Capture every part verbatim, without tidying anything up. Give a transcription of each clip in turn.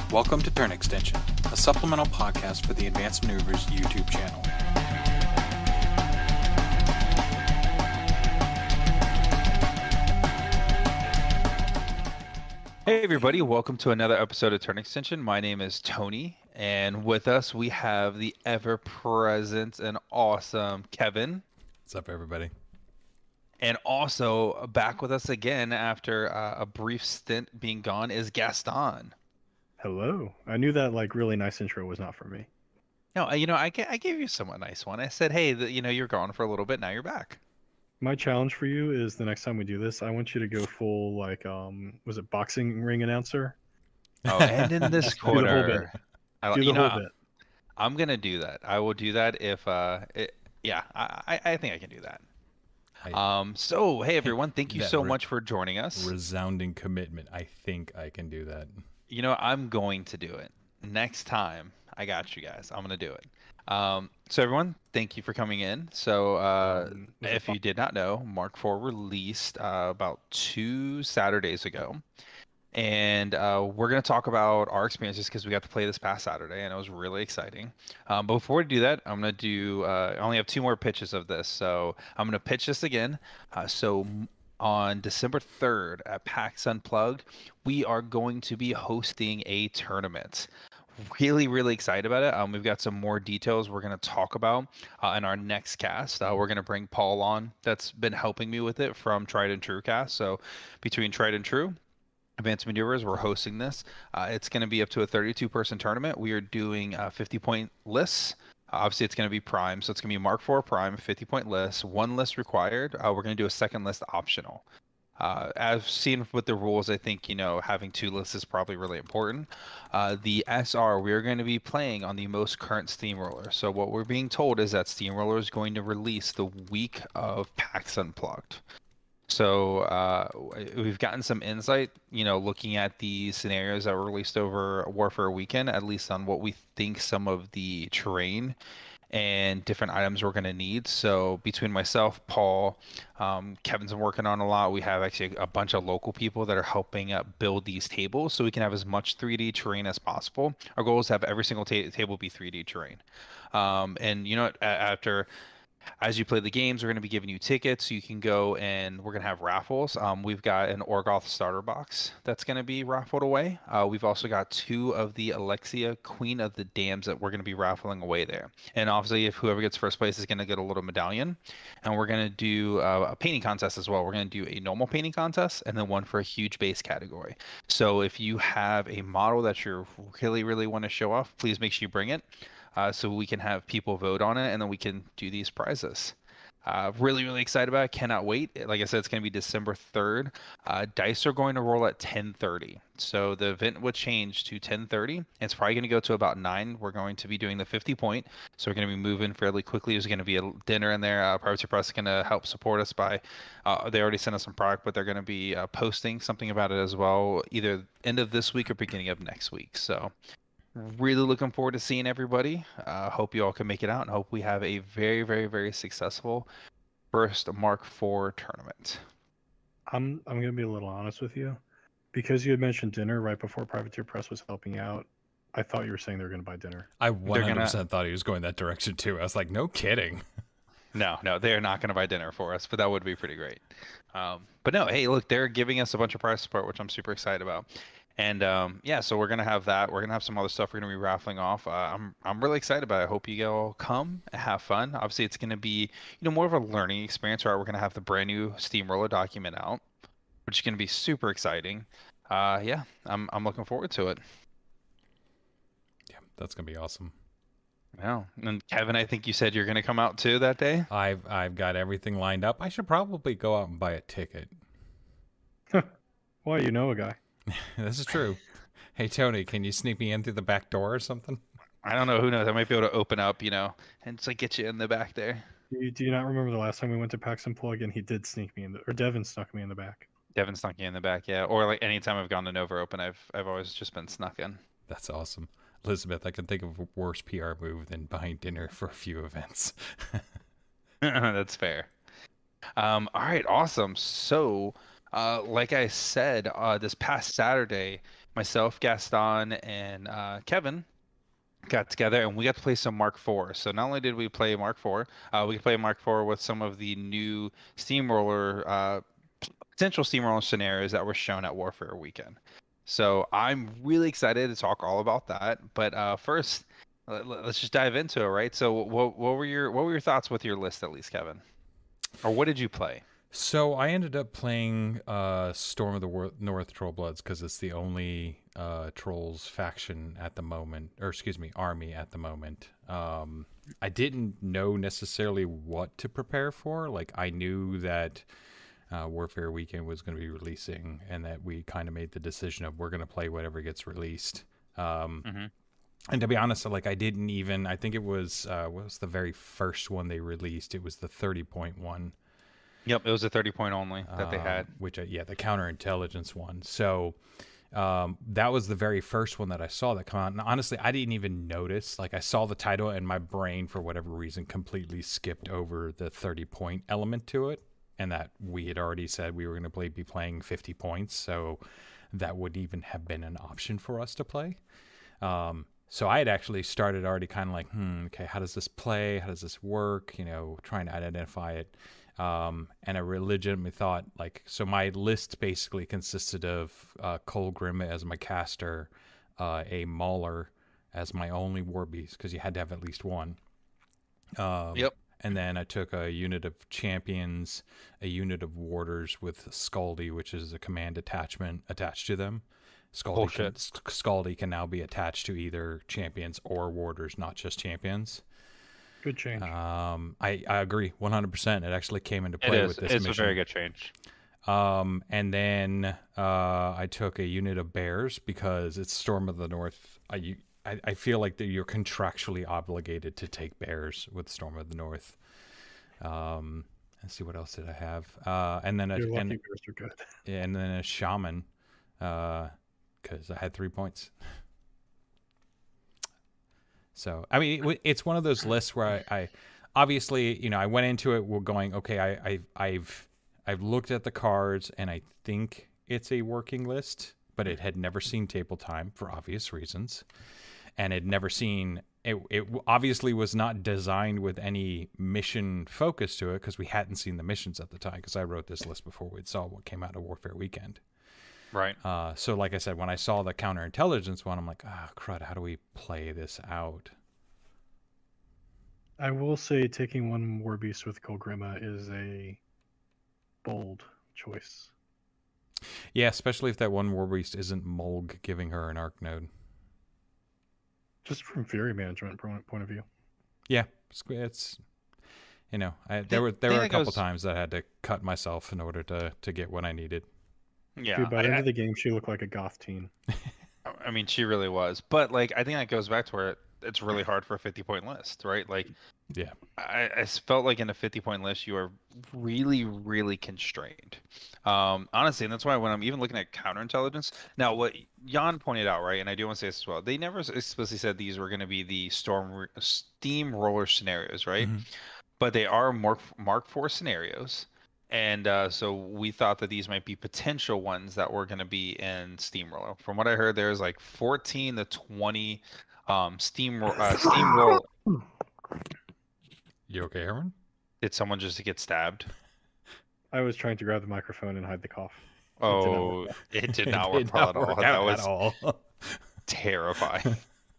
Welcome to Turn Extension, a supplemental podcast for the Advanced Maneuvers YouTube channel. Hey everybody, welcome to another episode of Turn Extension. My name is Tony, and with us we have the ever-present and awesome Kevin. What's up, everybody? And also back with us again after uh, a brief stint being gone is Gaston. Hello. I knew that like really nice intro was not for me. No, you know, I, I gave you somewhat nice one. I said, hey, the, you know, you're gone for a little bit, now you're back. My challenge for you is the next time we do this, I want you to go full like um was it boxing ring announcer? Oh, and in this Do the whole quarter, I, Do you the know, whole bit. I'm gonna do that. I will do that if, uh, it, yeah, I, I I think I can do that. I, Um, so hey everyone, thank you That so re- much for joining us. resounding commitment. I think I can do that. You know, I'm going to do it. Next time, I got you guys. I'm going to do it. Um, so everyone, thank you for coming in. So uh, Um, was it if fun? you did not know, Mark four released uh, about two Saturdays ago. And uh, we're going to talk about our experiences because we got to play this past Saturday and it was really exciting. Um, but before we do that, I'm going to do, uh, I only have two more pitches of this. So I'm going to pitch this again. Uh, so m- on December third at PAX Unplugged, we are going to be hosting a tournament. Really, really excited about it. Um, we've got some more details we're going to talk about uh, in our next cast. Uh, we're going to bring Paul on that's been helping me with it from Tried and True Cast. So between Tried and True, Advanced Maneuvers, we're hosting this. Uh, it's going to be up to a thirty-two person tournament. We are doing uh, fifty point lists. Uh, obviously, it's going to be Prime, so it's going to be Mark four Prime, fifty point lists, one list required. Uh, we're going to do a second list optional. Uh, as seen with the rules, I think, you know, having two lists is probably really important. Uh, the S R, we're going to be playing on the most current Steamroller. So what we're being told is that Steamroller is going to release the week of PAX Unplugged. So uh, w- we've gotten some insight, you know, looking at the scenarios that were released over Warfare Weekend, at least on what we think some of the terrain and different items we're going to need. So between myself, Paul, um, Kevin's been working on a lot. We have actually a bunch of local people that are helping uh, build these tables so we can have as much three D terrain as possible. Our goal is to have every single ta- table be three D terrain. Um, and you know, what, a- after as you play the games, we're going to be giving you tickets. You can go and we're going to have raffles. Um, we've got an Orgoth starter box that's going to be raffled away. Uh, we've also got two of the Alexia Queen of the Dams that we're going to be raffling away there. And obviously, if whoever gets first place is going to get a little medallion. And we're going to do uh, a painting contest as well. We're going to do a normal painting contest and then one for a huge base category. So if you have a model that you really, really want to show off, please make sure you bring it. Uh, so we can have people vote on it and then we can do these prizes. Uh, really, really excited about it. Cannot wait. Like I said, it's going to be December third. Uh, dice are going to roll at ten thirty. So the event would change to ten thirty. It's probably going to go to about nine. We're going to be doing the fifty point. So we're going to be moving fairly quickly. There's going to be a dinner in there. Uh, Privacy Press is going to help support us by, uh, they already sent us some product, but they're going to be uh, posting something about it as well, either end of this week or beginning of next week. So really looking forward to seeing everybody. Uh, hope you all can make it out and hope we have a very, very, very successful first Mark four tournament. I'm I'm gonna be a little honest with you. Because you had mentioned dinner right before Privateer Press was helping out, I thought you were saying they were gonna buy dinner. I one hundred gonna- percent thought he was going that direction too. I was like, no kidding. No, no, they're not going to buy dinner for us, but that would be pretty great. Um, but no, hey, look, they're giving us a bunch of prize support, which I'm super excited about. And um, yeah, so we're gonna have that. We're gonna have some other stuff we're gonna be raffling off. Uh, I'm I'm really excited about it. I hope you all come and have fun. Obviously, it's gonna be you know more of a learning experience. Right, we're gonna have the brand new Steamroller document out, which is gonna be super exciting. Uh, yeah, I'm I'm looking forward to it. Yeah, that's gonna be awesome. Yeah, and Kevin, I think you said you're gonna come out too that day. I've I've got everything lined up. I should probably go out and buy a ticket. Why, you know a guy. This is true. Hey Tony, can you sneak me in through the back door or something? I don't know. Who knows? I might be able to open up, you know, and just like get you in the back there. Do you, do you not remember the last time we went to PAX Unplugged and he did sneak me in the or Devin snuck me in the back? Devin snuck you in the back, yeah. Or like anytime I've gone to Nova Open, I've I've always just been snuck in. That's awesome. Elizabeth, I can think of a worse P R move than buying dinner for a few events. That's fair. Um, all right, awesome. So, uh, like I said, uh, this past Saturday, myself, Gaston, and uh, Kevin got together and we got to play some Mark four. So not only did we play Mark four, uh, we could play Mark four with some of the new Steamroller, uh, potential Steamroller scenarios that were shown at Warfare Weekend. So I'm really excited to talk all about that. But uh, first, let, let's just dive into it, right? So what, what were your what were your thoughts with your list, at least, Kevin? Or what did you play? So I ended up playing uh, Storm of the Wor- North Trollbloods because it's the only uh, Trolls faction at the moment, or excuse me, army at the moment. Um, I didn't know necessarily what to prepare for. Like I knew that uh, Warfare Weekend was going to be releasing, and that we kind of made the decision of we're going to play whatever gets released. Um, mm-hmm. And to be honest, like I didn't even. I think it was uh, what was the very first one they released? It was the thirty point one. Yep, it was a thirty point only that they had. Um, which, uh, yeah, the counterintelligence one. So um, that was the very first one that I saw that come out. And honestly, I didn't even notice. Like, I saw the title and my brain, for whatever reason, completely skipped over the thirty point element to it. And that we had already said we were going to play, be playing fifty points. So that would even have been an option for us to play. Um, so I had actually started already kind of like, hmm, okay, how does this play? How does this work? You know, trying to identify it. Um, and I legitimately thought, like, so my list basically consisted of uh, Cole Grimma as my caster, uh, a Mauler as my only war beast, because you had to have at least one. Um, yep. And then I took a unit of champions, a unit of warders with Scaldy, which is a command attachment attached to them. Scaldy can, Scaldy can now be attached to either champions or warders, not just champions. Good change. Um, I, I agree one hundred percent. It actually came into play it is. with this it's mission. It's a very good change. Um, and then uh, I took a unit of bears because it's Storm of the North. I, you, I, I feel like that you're contractually obligated to take bears with Storm of the North. Um, let's see, what else did I have? Uh, and then a, Your lucky and, bears are good. yeah, and then a shaman because uh, I had three points. So, I mean, it's one of those lists where I, I obviously, you know, I went into it we're going, okay, I, I, I've, I've looked at the cards and I think it's a working list, but it had never seen table time for obvious reasons. And had never seen, it, it obviously was not designed with any mission focus to it because we hadn't seen the missions at the time, because I wrote this list before we saw what came out of Warfare Weekend. Right. Uh, so like I said, when I saw the counterintelligence one, I'm like, ah, oh, crud, how do we play this out? I will say taking one war beast with Cole Grimma is a bold choice. Yeah, especially if that one war beast isn't Mulg giving her an arc node. Just from Fury management point of view. Yeah, it's, it's you know, I, there were there were a couple goes... times that I had to cut myself in order to to get what I needed. Yeah, Dude, by the I, end of the game, she looked like a goth teen. I mean, she really was. But like, I think that goes back to where it, it's really hard for a fifty point list, right? Like, yeah, I, I felt like in a fifty point list, you are really, really constrained. Um, honestly, and that's why when I'm even looking at counterintelligence, now what Jan pointed out, right, and I do want to say this as well, they never explicitly said these were going to be the storm steamroller scenarios, right? Mm-hmm. But they are Mark Mark four scenarios. And uh, so we thought that these might be potential ones that were going to be in Steamroller. From what I heard, there's like fourteen to twenty um, steam uh, Steamroller. You okay, Herman? Did someone just get stabbed? I was trying to grab the microphone and hide the cough. Oh, it did not work, it did not work at all. That was all. terrifying.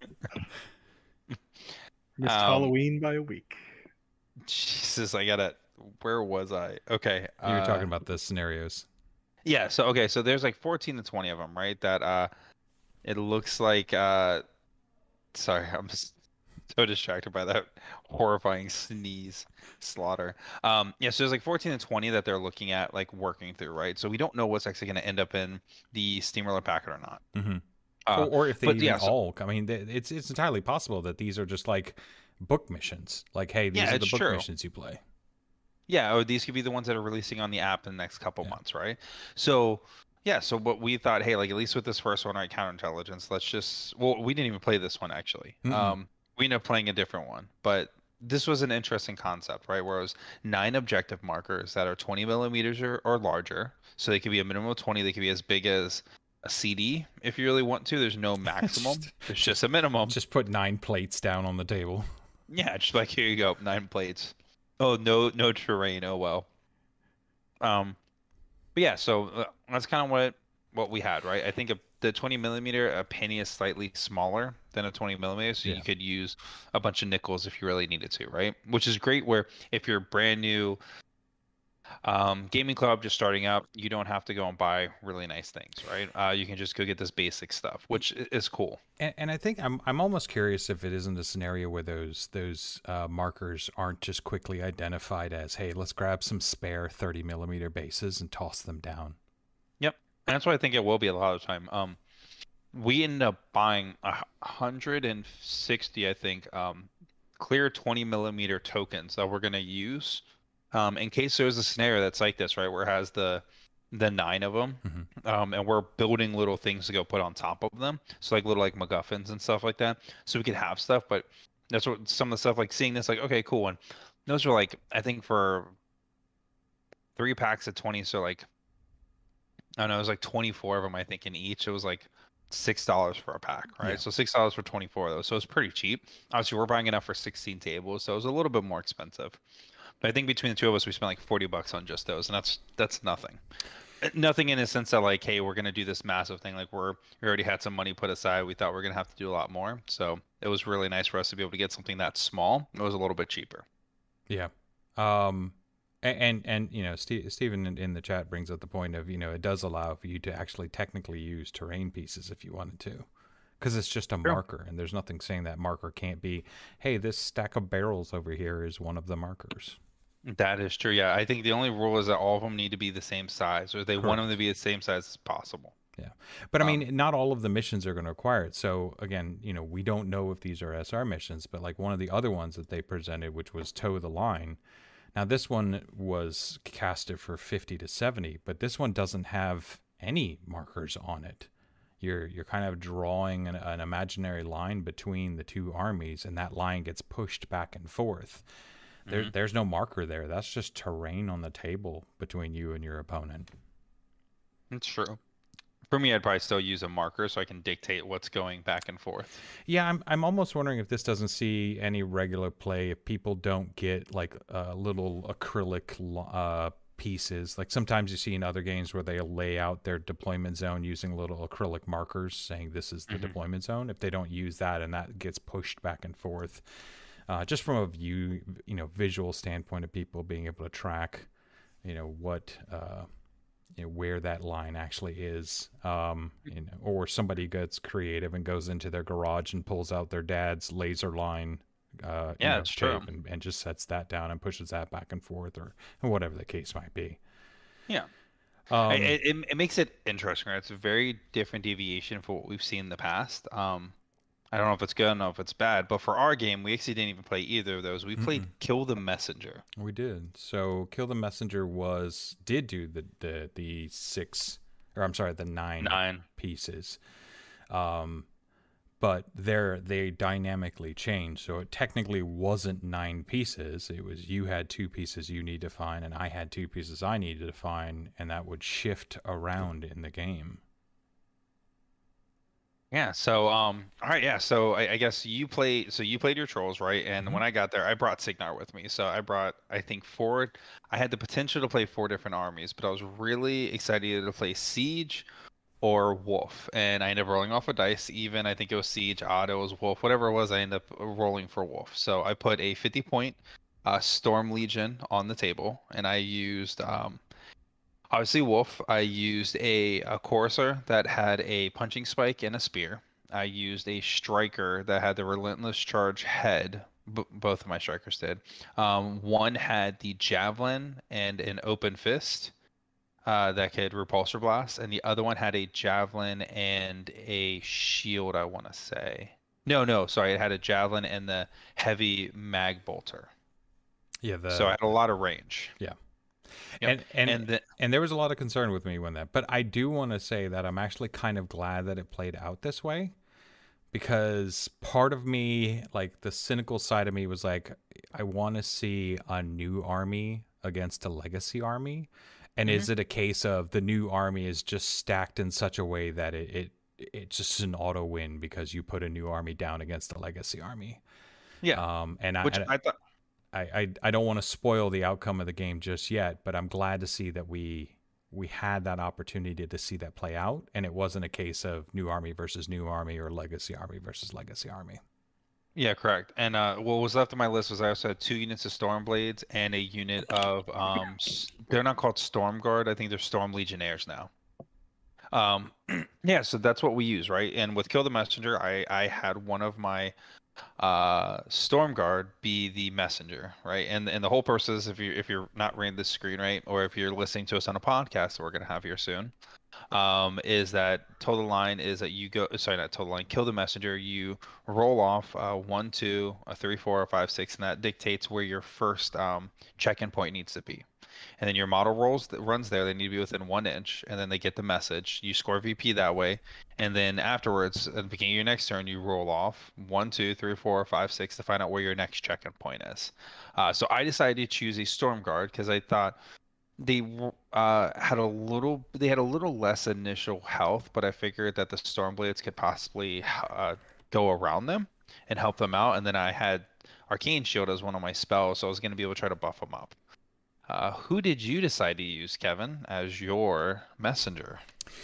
Missed um, Halloween by a week. Jesus, I gotta. Where was I? Okay. You were uh, talking about the scenarios. Yeah. So, okay. So there's like fourteen to twenty of them, right? That uh, it looks like, uh, sorry, I'm just so distracted by that horrifying sneeze slaughter. Um, yeah. So there's like fourteen to twenty that they're looking at, like working through, right? So we don't know what's actually going to end up in the Steamroller packet or not. Mm-hmm. Uh, or, or if they even yeah, so, all, I mean, it's, it's entirely possible that these are just like book missions. Like, hey, these yeah, are the book true. missions you play. Yeah, or these could be the ones that are releasing on the app in the next couple yeah. months, right? So, yeah, so what we thought, hey, like at least with this first one, right, counterintelligence, let's just, well, we didn't even play this one actually. Mm-hmm. Um, we ended up playing a different one, but this was an interesting concept, right? Where it was nine objective markers that are twenty millimeters or, or larger. So they could be a minimum of twenty. They could be as big as a C D if you really want to. There's no maximum. Just- There's just a minimum. Just put nine plates down on the table. Yeah, just like here you go, nine plates. Oh, no, no terrain. Oh well. Um, but yeah, so uh, that's kind of what what we had, right? I think a, the twenty millimeter, a penny is slightly smaller than a twenty millimeter, so Yeah. you could use a bunch of nickels if you really needed to, right? Which is great. Where if you're brand new, um, gaming club just starting out, you don't have to go and buy really nice things, right? Uh, you can just go get this basic stuff, which i- is cool. And, and I think I'm I'm almost curious if it isn't a scenario where those those uh, markers aren't just quickly identified as, hey, let's grab some spare thirty millimeter bases and toss them down. Yep, and that's what I think it will be a lot of the time. Um, we ended up buying a hundred and sixty, I think, um, clear twenty millimeter tokens that we're gonna use, um, in case there's a scenario that's like this, right, where it has the the nine of them, Mhm. um, and we're building little things to go put on top of them, so like little like MacGuffins and stuff like that, so we could have stuff. But that's what some of the stuff like seeing this, like okay, cool one. Those are like I think for three packs of twenty, so like I don't know, it was like twenty-four of them, I think, in each. It was like six dollars for a pack, right? Yeah. So six dollars for twenty-four of those. So it's pretty cheap. Obviously, we're buying enough for sixteen tables, so it was a little bit more expensive. But I think between the two of us, we spent like forty bucks on just those, and that's that's nothing. Uh, Nothing in a sense that like, hey, we're gonna do this massive thing. Like we're we already had some money put aside. We thought we are gonna have to do a lot more. So it was really nice for us to be able to get something that small. It was a little bit cheaper. Yeah. Um, a- and, and, you know, Ste Stephen in, in the chat brings up the point of, you know, it does allow for you to actually technically use terrain pieces if you wanted to, because it's just a Sure. marker and there's nothing saying that marker can't be, hey, this stack of barrels over here is one of the markers. That is true. Yeah, I think the only rule is that all of them need to be the same size, or they want them Correct. to be the same size as possible. But I Um, mean, not all of the missions are going to require it. So again, you know, we don't know if these are S R missions, but like one of the other ones that they presented, which was Toe the Line. Now this one was casted for fifty to seventy, but this one doesn't have any markers on it. You're you're kind of drawing an, an imaginary line between the two armies, and that line gets pushed back and forth. There, Mhm. there's no marker there. That's just terrain on the table between you and your opponent. It's true. For me, I'd probably still use a marker so I can dictate what's going back and forth. Yeah, I'm I'm almost wondering if this doesn't see any regular play, if people don't get like uh, little acrylic lo- uh, pieces. Like sometimes you see in other games where they lay out their deployment zone using little acrylic markers saying this is the Mhm. deployment zone. If they don't use that and that gets pushed back and forth, uh, just from a view, you know, visual standpoint of people being able to track, you know, what. Uh, you know, where that line actually is, um, you know, or somebody gets creative and goes into their garage and pulls out their dad's laser line, uh, you Yeah, know, it's true. tape and, and just sets that down and pushes that back and forth, or, or whatever the case might be. Yeah. Um, I- it, it, it makes it interesting, right? It's a very different deviation for what we've seen in the past. Um, I don't know if it's good, I don't know if it's bad, but for our game, we actually didn't even play either of those. We played Mm-mm. Kill the Messenger. we did. So Kill the Messenger was did do the the the six, or I'm sorry, the nine, Nine. pieces. Um, but they're they dynamically changed. So it technically wasn't nine pieces. It was you had two pieces you need to find, and I had two pieces I needed to find, and that would shift around in the game. Yeah, so um all right, yeah, so I, I guess you play so you played your trolls, right? And Mhm. when I got there, I brought Signar with me. So I brought I think four I had the potential to play four different armies, but I was really excited to play Siege or Wolf. And I ended up rolling off a dice, even I think it was Siege, odd it was Wolf, whatever it was, I ended up rolling for Wolf. So I put a fifty point uh Storm Legion on the table, and I used um obviously Wolf. I used a, a Courser that had a punching spike and a spear. I used a Striker that had the Relentless Charge head. B- both of my Strikers did. Um, one had the Javelin and an Open Fist uh, that could Repulsor Blast, and the other one had a Javelin and a Shield, I want to say. No, no, sorry. It had a Javelin and the Heavy Mag Bolter. Yeah, the So I had a lot of range. yeah. Yep. And and And the, and there was a lot of concern with me when that, but I do want to say that I'm actually kind of glad that it played out this way, because part of me, like the cynical side of me, was like, I want to see a new army against a legacy army, And Mhm. is it a case of the new army is just stacked in such a way that it, it it's just an auto win because you put a new army down against a legacy army? Yeah. Um, and I, Which and I thought. I, I I don't want to spoil the outcome of the game just yet, but I'm glad to see that we we had that opportunity to see that play out, and it wasn't a case of new army versus new army or legacy army versus legacy army. Yeah, correct. And uh, what was left on my list was I also had two units of Stormblades and a unit of um. s- They're not called Storm Guard. I think they're Storm Legionnaires now. Um, yeah. So that's what we use, right? And with Kill the Messenger, I I had one of my uh Storm Guard be the messenger, right? And and the whole purpose is, if you if you're not reading this screen, right, or if you're listening to us on a podcast that we're gonna have here soon, um, is that Total Line is that you go sorry not Total Line, Kill the Messenger, you roll off uh one, two, a three, four, or five, six, and that dictates where your first um check-in point needs to be. And then your model rolls that runs there, they need to be within one inch, and then they get the message. You score V P that way, and then afterwards, at the beginning of your next turn, you roll off one, two, three, four, five, six to find out where your next check-in point is. Uh, so I decided to choose a Storm Guard because I thought they w- uh, had a little, they had a little less initial health, but I figured that the Stormblades could possibly uh, go around them and help them out. And then I had Arcane Shield as one of my spells, so I was going to be able to try to buff them up. Uh, who did you decide to use, Kevin, as your messenger?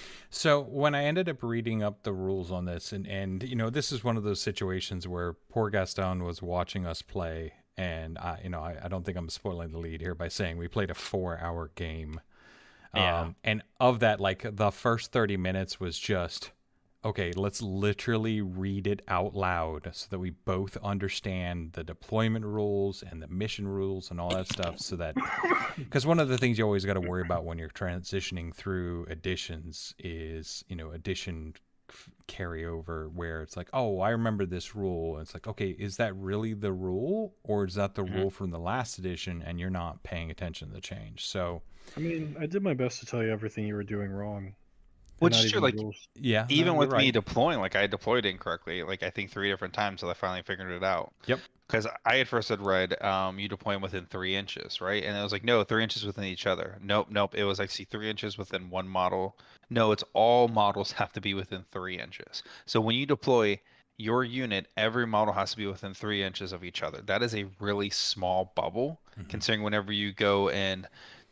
So when I ended up reading up the rules on this, and, and you know, this is one of those situations where poor Gaston was watching us play, and I, you know, I, I don't think I'm spoiling the lead here by saying we played a four-hour game. Yeah. Um, and of that, like the first thirty minutes was just, okay, let's literally read it out loud so that we both understand the deployment rules and the mission rules and all that stuff. So that, because one of the things you always got to worry about when you're transitioning through editions is, you know, edition f- carryover where it's like, oh, I remember this rule. And it's like, okay, is that really the rule, or is that the Mhm. rule from the last edition and you're not paying attention to the change? So, I mean, I did my best to tell you everything you were doing wrong. and Which not is true, even like, the rules. yeah, even no, with you're me right. deploying, like I deployed incorrectly, like I think three different times till I finally figured it out. Yep. Because I had first had read, um, you deploy them within three inches, right? And it was like, no, three inches within each other. Nope, nope. It was actually three inches within one model. No, it's all models have to be within three inches. So when you deploy your unit, every model has to be within three inches of each other. That is a really small bubble, Mhm. considering whenever you go and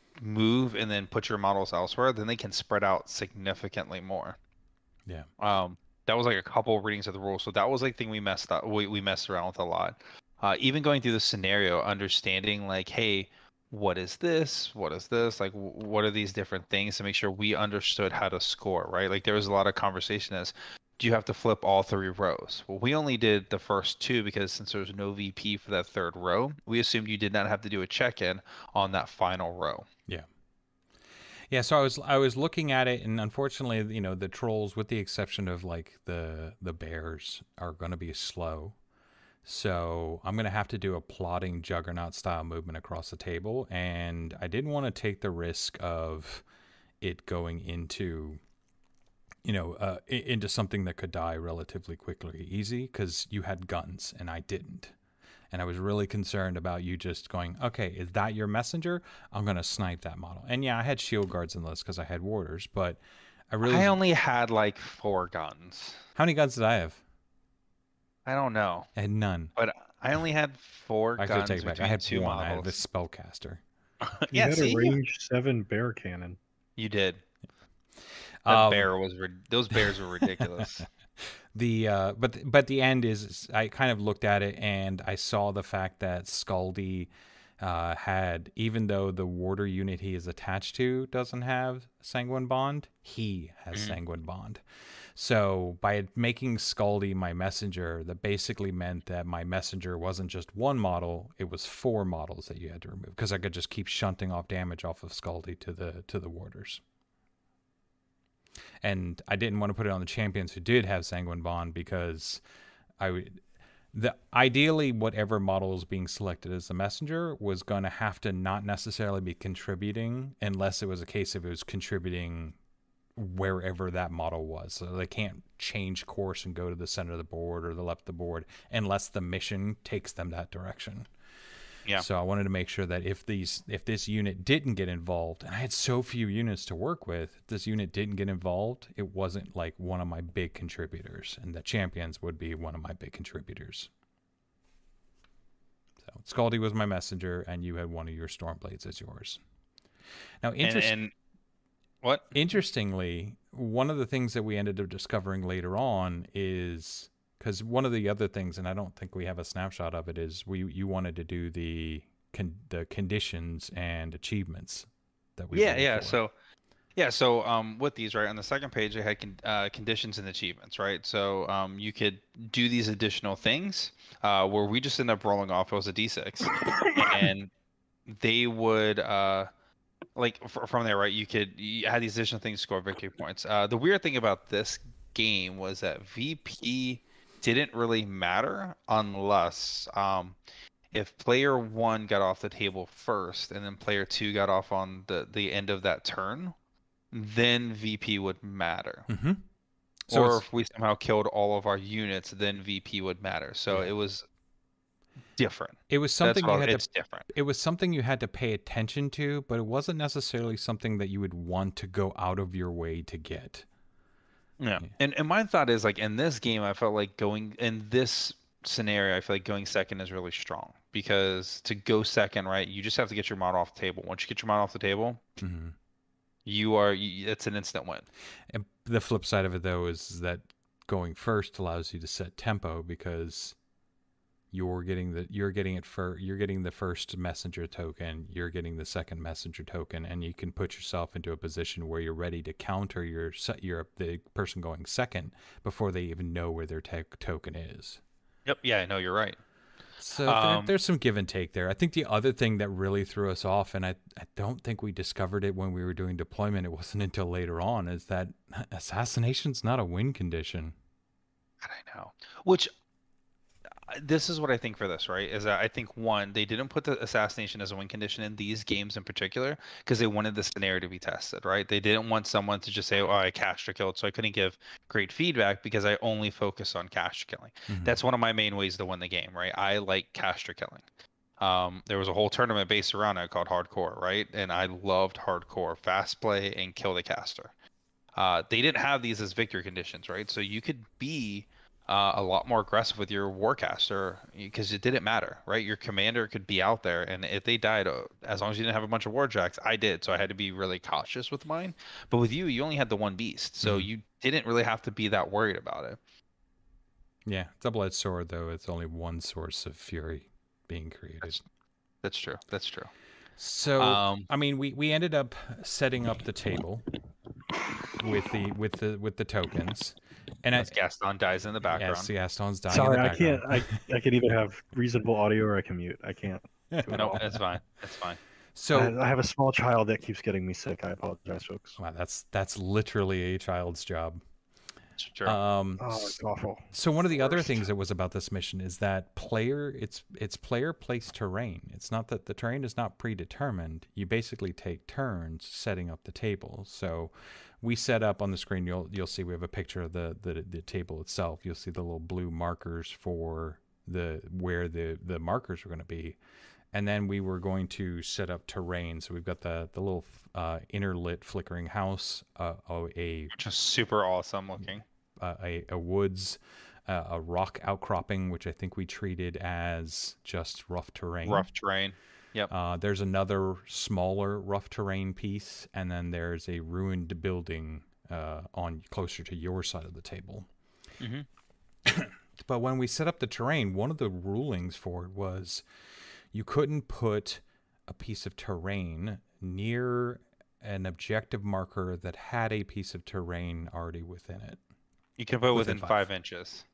move and then put your models elsewhere, then they can spread out significantly more. Yeah. Um, that was like a couple of readings of the rules, so that was like thing we messed up. We we messed around with a lot. Uh, even going through the scenario, understanding like, hey, what is this? What is this? Like, w- what are these different things to make sure we understood how to score, right? Like, there was a lot of conversation as, do you have to flip all three rows? Well, we only did the first two because since there was no V P for that third row, we assumed you did not have to do a check-in on that final row. Yeah, so I was I was looking at it, and unfortunately, you know, the trolls, with the exception of like the the bears, are going to be slow. So I'm going to have to do a plotting juggernaut style movement across the table, and I didn't want to take the risk of it going into, you know, uh, i- into something that could die relatively quickly, easy, because you had guns and I didn't. And I was really concerned about you just going, okay, is that your messenger? I'm going to snipe that model. And yeah, I had shield guards in the list because I had warders, but I really. I only had like four guns. How many guns did I have? I don't know, I had none. but I only had four I guns take it back. I between had two one. I models. had this spellcaster. You yeah, had see, a range seven bear cannon. you did. That Um, bear was rid- those bears were ridiculous. The uh, but but the end is, I kind of looked at it and I saw the fact that Scaldi uh, had, even though the warder unit he is attached to doesn't have Sanguine Bond, he has Mhm. Sanguine Bond. So by making Scaldi my messenger, that basically meant that my messenger wasn't just one model; it was four models that you had to remove, because I could just keep shunting off damage off of Scaldi to the to the warders. And I didn't want to put it on the champions who did have Sanguine Bond, because I would, the ideally whatever model is being selected as the messenger was going to have to not necessarily be contributing, unless it was a case of it was contributing wherever that model was. So they can't change course and go to the center of the board or the left of the board unless the mission takes them that direction. Yeah. So I wanted to make sure that if these if this unit didn't get involved, and I had so few units to work with, if this unit didn't get involved, it wasn't like one of my big contributors, and the champions would be one of my big contributors. So Scaldy was my messenger, and you had one of your Stormblades as yours. Now, interest- and, and what? Interestingly, one of the things that we ended up discovering later on is, because one of the other things, and I don't think we have a snapshot of it, is we you wanted to do the con- the conditions and achievements that we Yeah, yeah. for. So, yeah. So, um, with these, right on the second page, they had con- uh, conditions and achievements, right? So, um, you could do these additional things, uh, where we just end up rolling off. It was a D six, and they would, uh, like f- from there, right? You could you had these additional things to score victory points. Uh, the weird thing about this game was that V P didn't really matter unless um, if player one got off the table first and then player two got off on the, the end of that turn, then V P would matter. Mm-hmm. So or it's- if we somehow killed all of our units, then V P would matter. So Yeah. it was different. it was something That's you what, had it's to different. it was something you had to pay attention to, but it wasn't necessarily something that you would want to go out of your way to get. Yeah. Yeah. And and my thought is like in this game, I felt like going in this scenario, I feel like going second is really strong because to go second, right, you just have to get your mod off the table. Once you get your mod off the table, Mm-hmm. you are you, it's an instant win. And the flip side of it, though, is that going first allows you to set tempo because you're getting the you're getting it for you're getting the first messenger token, you're getting the second messenger token, and you can put yourself into a position where you're ready to counter your se- your the person going second before they even know where their te- token is. Yep. Yeah. No, you're right. So there, Um, there's some give and take there. I think the other thing that really threw us off, and I, I don't think we discovered it when we were doing deployment, it wasn't until later on, is that assassination's not a win condition. God, I know. Which uh, this is what I think for this, right? Is that I think one, they didn't put the assassination as a win condition in these games in particular because they wanted the scenario to be tested, right? They didn't want someone to just say, "Oh, I cast or killed," so I couldn't give great feedback because I only focus on cast or killing. Mhm. That's one of my main ways to win the game, right? I like cast or killing. Um, there was a whole tournament based around it called Hardcore, right? And I loved Hardcore, fast play, and kill the caster. Uh, they didn't have these as victory conditions, right? So you could be uh, a lot more aggressive with your warcaster because it didn't matter, right? Your commander could be out there, and if they died, uh, as long as you didn't have a bunch of warjacks, I did, so I had to be really cautious with mine. But with you, you only had the one beast, so Mhm. you didn't really have to be that worried about it. Yeah, double-edged sword, though, it's only one source of fury being created. That's, that's true. That's true. So, Um, I mean, we, we ended up setting up the table with the with the with the tokens, and I, as Gaston dies in the background. yes, Gaston's dying. Sorry, in the I can't. background. I I can either have reasonable audio or I can mute. I can't. do it No, all. it's fine. It's fine. So, I, I have a small child that keeps getting me sick. I apologize, folks. wow, that's that's literally a child's job. It's true. Um, Oh, it's awful. So one of the other Worst. things that was about this mission is that player it's it's player placed terrain. It's not that the terrain is not predetermined. You basically take turns setting up the table. So we set up on the screen, you'll you'll see we have a picture of the the, the table itself. You'll see the little blue markers for the where the the markers are going to be. And then we were going to set up terrain. So we've got the the little uh, inner lit flickering house, uh, oh, a Just super awesome looking. uh, a, a woods, uh, a rock outcropping, which I think we treated as just rough terrain. Rough terrain. Yep. Uh, there's another smaller rough terrain piece, and then there's a ruined building uh, on closer to your side of the table. Mm-hmm. But when we set up the terrain, one of the rulings for it was you couldn't put a piece of terrain near an objective marker that had a piece of terrain already within it. You can put Within within five. five inches.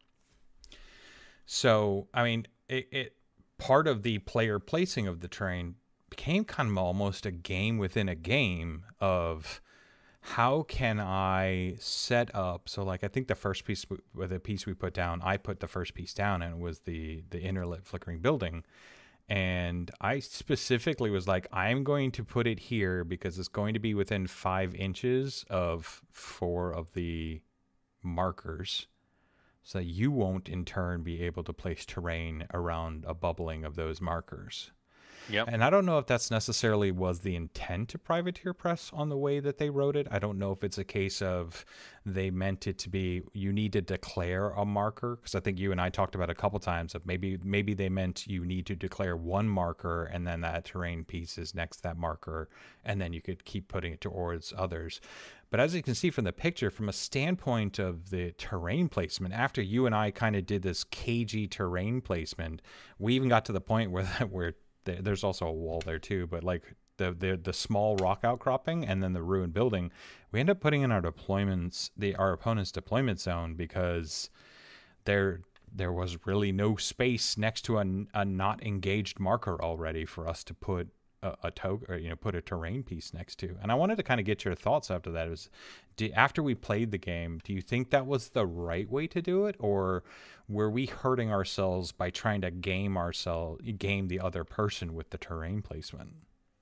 So, I mean, it, it part of the player placing of the terrain became kind of almost a game within a game of how can I set up. So, like, I think the first piece, with the piece we put down, I put the first piece down, and it was the the inner lit flickering building. And I specifically was like, I'm going to put it here because it's going to be within five inches of four of the markers, so you won't in turn be able to place terrain around a bubbling of those markers. Yep. And I don't know if that's necessarily was the intent of Privateer Press on the way that they wrote it. I don't know if it's a case of they meant it to be you need to declare a marker, because I think you and I talked about a couple times of maybe maybe they meant you need to declare one marker and then that terrain piece is next to that marker, and then you could keep putting it towards others. But as you can see from the picture, from a standpoint of the terrain placement, after you and I kind of did this cagey terrain placement, we even got to the point where where there's also a wall there too, but like the, the the small rock outcropping and then the ruined building, we end up putting in our deployments, the our opponent's deployment zone, because there there was really no space next to a, a not engaged marker already for us to put a, a to, or, you know, put a terrain piece next to. And I wanted to kind of get your thoughts after that. Is do, after we played the game, do you think that was the right way to do it, or were we hurting ourselves by trying to game ourselves, game the other person with the terrain placement?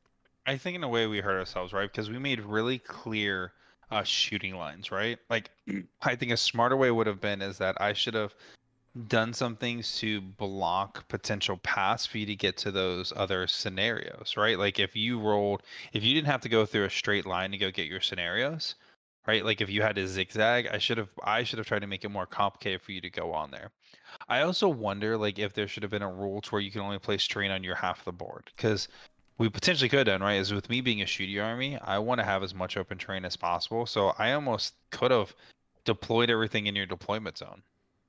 I think in a way we hurt ourselves, right? Because we made really clear uh, shooting lines, right? Like, I think a smarter way would have been is that I should have done some things to block potential pass for you to get to those other scenarios, right? Like if you rolled, if you didn't have to go through a straight line to go get your scenarios, right? Like if you had to zigzag, I should have, I should have tried to make it more complicated for you to go on there. I also wonder, like, if there should have been a rule to where you can only place terrain on your half of the board, because we potentially could have done, right? Is with me being a shooty army, I want to have as much open terrain as possible. So I almost could have deployed everything in your deployment zone,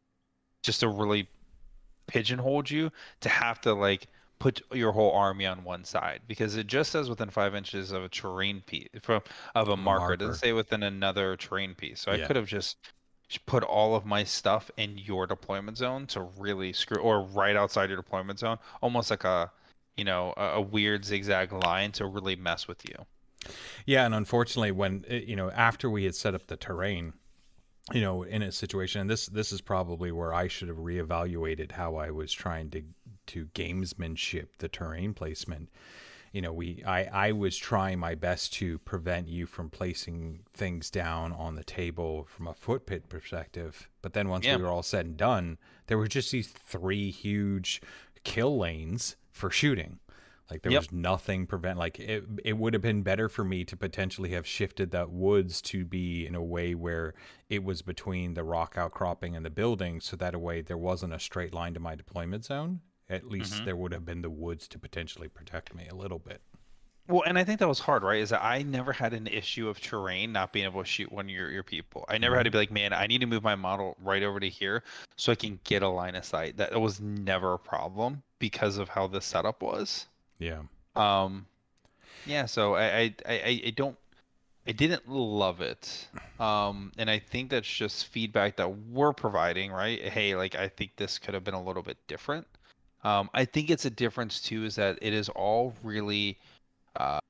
just to really pigeonhole you to have to like put your whole army on one side, because it just says within five inches of a terrain piece from of a marker. marker. It doesn't say within another terrain piece. So Yeah. I could have just put all of my stuff in your deployment zone to really screw, or right outside your deployment zone, almost like a, you know, a, a weird zigzag line to really mess with you. Yeah, and unfortunately, when it, you know, after we had set up the terrain, you know, in a situation, and this this is probably where I should have reevaluated how I was trying to to gamesmanship the terrain placement. You know, we I I was trying my best to prevent you from placing things down on the table from a foot pit perspective. But then once Yeah. we were all said and done, there were just these three huge kill lanes for shooting. Like there Yep. was nothing prevent, like it, it would have been better for me to potentially have shifted that woods to be in a way where it was between the rock outcropping and the building, so that a way there wasn't a straight line to my deployment zone. At least Mhm. there would have been the woods to potentially protect me a little bit. Well, and I think that was hard, right? Is that I never had an issue of terrain not being able to shoot one of your, your people. I never had to be like, man, I need to move my model right over to here so I can get a line of sight. That was never a problem because of how the setup was. Yeah. Um, yeah, so I, I, I, I don't, I didn't love it. Um, and I think that's just feedback that we're providing, right? Hey, like, I think this could have been a little bit different. Um, I think it's a difference too, is that it is all really uh,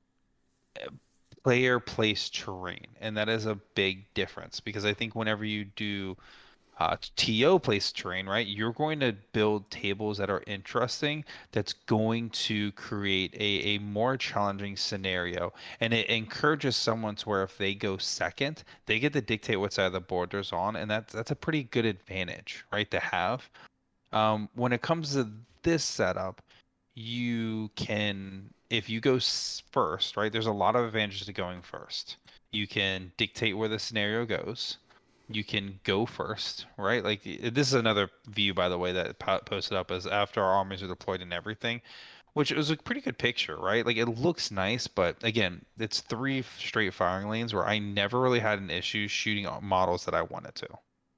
player place terrain, and that is a big difference, because I think whenever you do uh, T O place terrain, right, you're going to build tables that are interesting, that's going to create a, a more challenging scenario, and it encourages someone to where if they go second, they get to dictate what side of the board they're on, and that's that's a pretty good advantage, right, to have. Um, when it comes to this setup, you can, if you go s- first, right, there's a lot of advantages to going first. You can dictate where the scenario goes. You can go first, right? Like i- this is another view, by the way, that po- posted up as after our armies are deployed and everything, which was a pretty good picture, right? Like it looks nice, but again, it's three f- straight firing lanes where I never really had an issue shooting o- models that I wanted to.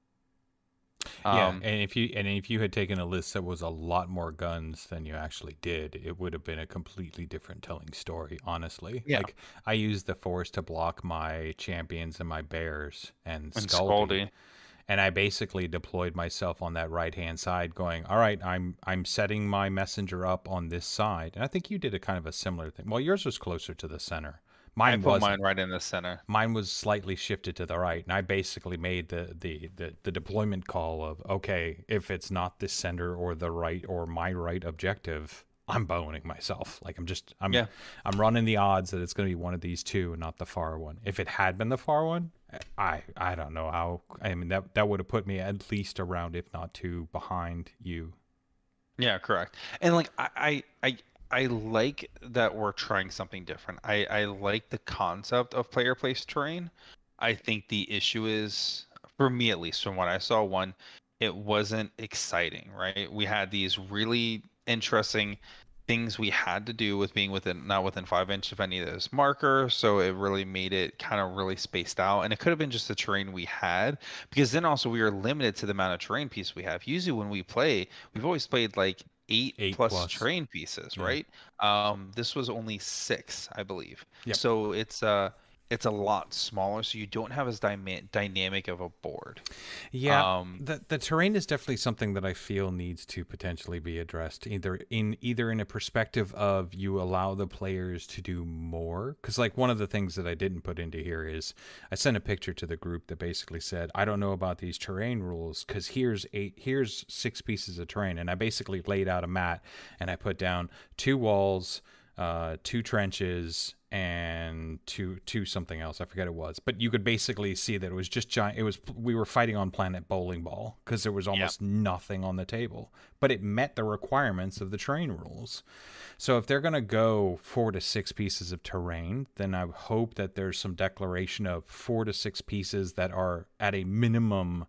Yeah, Um, and if you and if you had taken a list that was a lot more guns than you actually did, it would have been a completely different telling story, honestly. Yeah. Like I used the force to block my champions and my bears and and Scaldy, Scaldy. and I basically deployed myself on that right hand side, going, "All right, I'm I'm setting my messenger up on this side." And I think you did a kind of a similar thing. Well, yours was closer to the center. I Mine put wasn't. mine right in the center. Mine was slightly shifted to the right, and I basically made the, the, the, the deployment call of, okay, if it's not the center or the right or my right objective, I'm boning myself. Like I'm just I'm Yeah. I'm running the odds that it's going to be one of these two and not the far one. If it had been the far one, I I don't know how. I mean that that would have put me at least around, if not two, behind you. Yeah, correct. And like I, I, I I like that we're trying something different. I, I like the concept of player placed terrain. I think the issue is, for me at least, from what I saw, one, it wasn't exciting, right? We had these really interesting things we had to do with being within not within five inches of any of those markers, so it really made it kind of really spaced out. And it could have been just the terrain we had, because then also we were limited to the amount of terrain piece we have. Usually when we play, we've always played like eight, Eight plus, plus. terrain pieces, Yeah. right? Um, this was only six, I believe. Yep. So it's uh it's a lot smaller, so you don't have as dyma- dynamic of a board. Yeah, Um, the the terrain is definitely something that I feel needs to potentially be addressed, either in either in a perspective of you allow the players to do more, because like one of the things that I didn't put into here is I sent a picture to the group that basically said, I don't know about these terrain rules because here's eight here's six pieces of terrain, and I basically laid out a mat and I put down two walls, uh, two trenches, and two two something else. I forget it was, but you could basically see that it was just giant. It was we were fighting on Planet Bowling Ball because there was almost nothing on the table, but it met the requirements of the terrain rules. So if they're going to go four to six pieces of terrain, then I hope that there's some declaration of four to six pieces that are at a minimum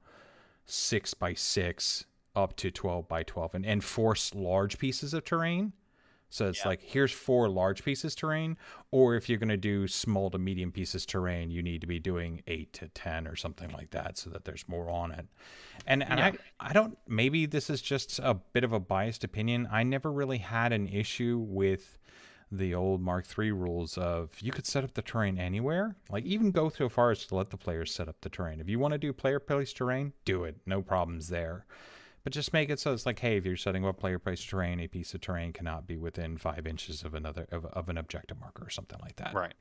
six by six up to twelve by twelve, and enforce large pieces of terrain. So it's Yeah. like, here's four large pieces terrain, or if you're going to do small to medium pieces terrain, you need to be doing eight to ten or something like that, so that there's more on it. And and Yeah. I I don't, maybe this is just a bit of a biased opinion. I never really had an issue with the old Mark three rules of you could set up the terrain anywhere. Like, even go so far as to let the players set up the terrain. If you want to do player placed terrain, do it. No problems there. But just make it so it's like, hey, if you're setting up player placed terrain, a piece of terrain cannot be within five inches of another of, of an objective marker or something like that. Right.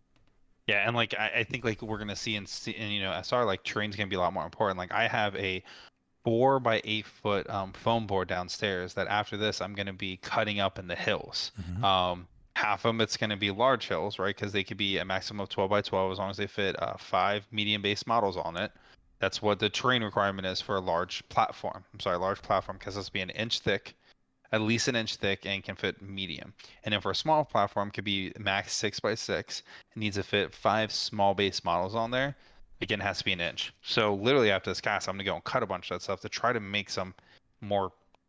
Yeah, and like I, I think like we're gonna see in, in you know S R, like terrain's gonna be a lot more important. Like I have a four by eight foot um, foam board downstairs that after this I'm gonna be cutting up in the hills. Mhm. Um, half of them it's gonna be large hills, right? Because they could be a maximum of twelve by twelve as long as they fit uh, five medium base models on it. That's what the terrain requirement is for a large platform. I'm sorry, large platform, because it's be an inch thick, at least an inch thick, and can fit medium. And then for a small platform, could be max six by six. It needs to fit five small base models on there. Again, it has to be an inch. So literally after this cast, I'm gonna go and cut a bunch of that stuff to try to make some more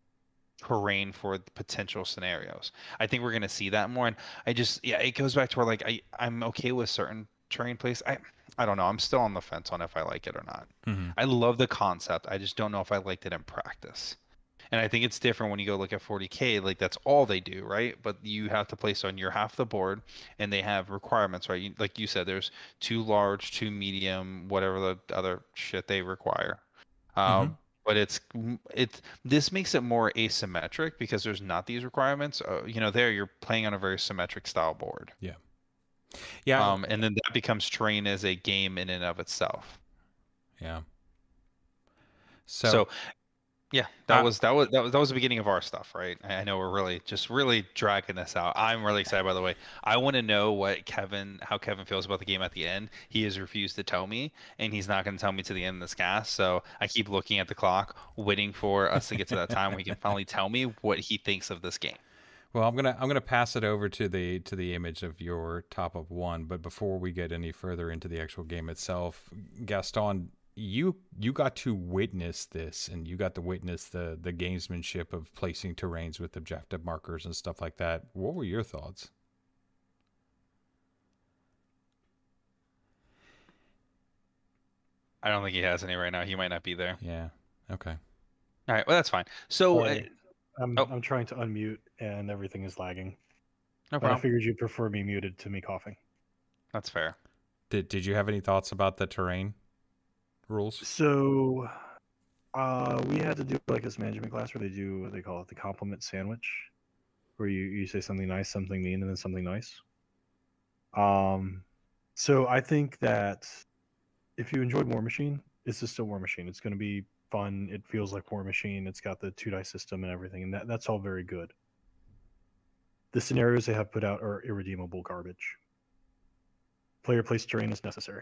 terrain for the potential scenarios. I think we're gonna see that more. And I just, yeah, it goes back to where like I, I'm okay with certain terrain place. I, I don't know. I'm still on the fence on if I like it or not. Mhm. I love the concept. I just don't know if I liked it in practice. And I think it's different when you go look at forty K. Like that's all they do, right? But you have to place on your half the board, and they have requirements, right? You, like you said, there's two large, two medium, whatever the other shit they require. Um, Mhm. But it's it's this makes it more asymmetric because there's not these requirements. Uh, you know, there you're playing on a very symmetric style board. Yeah. Yeah. Um, and then that becomes terrain as a game in and of itself. Yeah. So, So, yeah, that Uh, was that was that was that was the beginning of our stuff, right? I I know we're really just really dragging this out. I'm really excited, by the way. I want to know what Kevin, how Kevin feels about the game at the end. He has refused to tell me, and he's not going to tell me to the end of this cast. So I keep looking at the clock, waiting for us to get to that time where he can finally tell me what he thinks of this game. well, I'm gonna I'm gonna pass it over to the to the image of your top of one. But before we get any further into the actual game itself, Gaston, you you got to witness this, and you got to witness the the gamesmanship of placing terrains with objective markers and stuff like that. What were your thoughts? I don't think he has any right now. He might not be there. Yeah. Okay. All right, well that's fine. So, uh, Sorry. I'm oh. I'm trying to unmute and everything is lagging. no But I problem. figured you'd prefer me muted to me coughing. That's fair. Did Did you have any thoughts about the terrain rules? So, uh, we had to do like this management class where they do what they call it the compliment sandwich, where you you say something nice, something mean, and then something nice. Um, so I think that if you enjoyed War Machine, it's just still War Machine. It's going to be fun. It feels like War Machine. It's got the two dice system and everything, and that that's all very good. The scenarios they have put out are irredeemable garbage. Player placed terrain is necessary.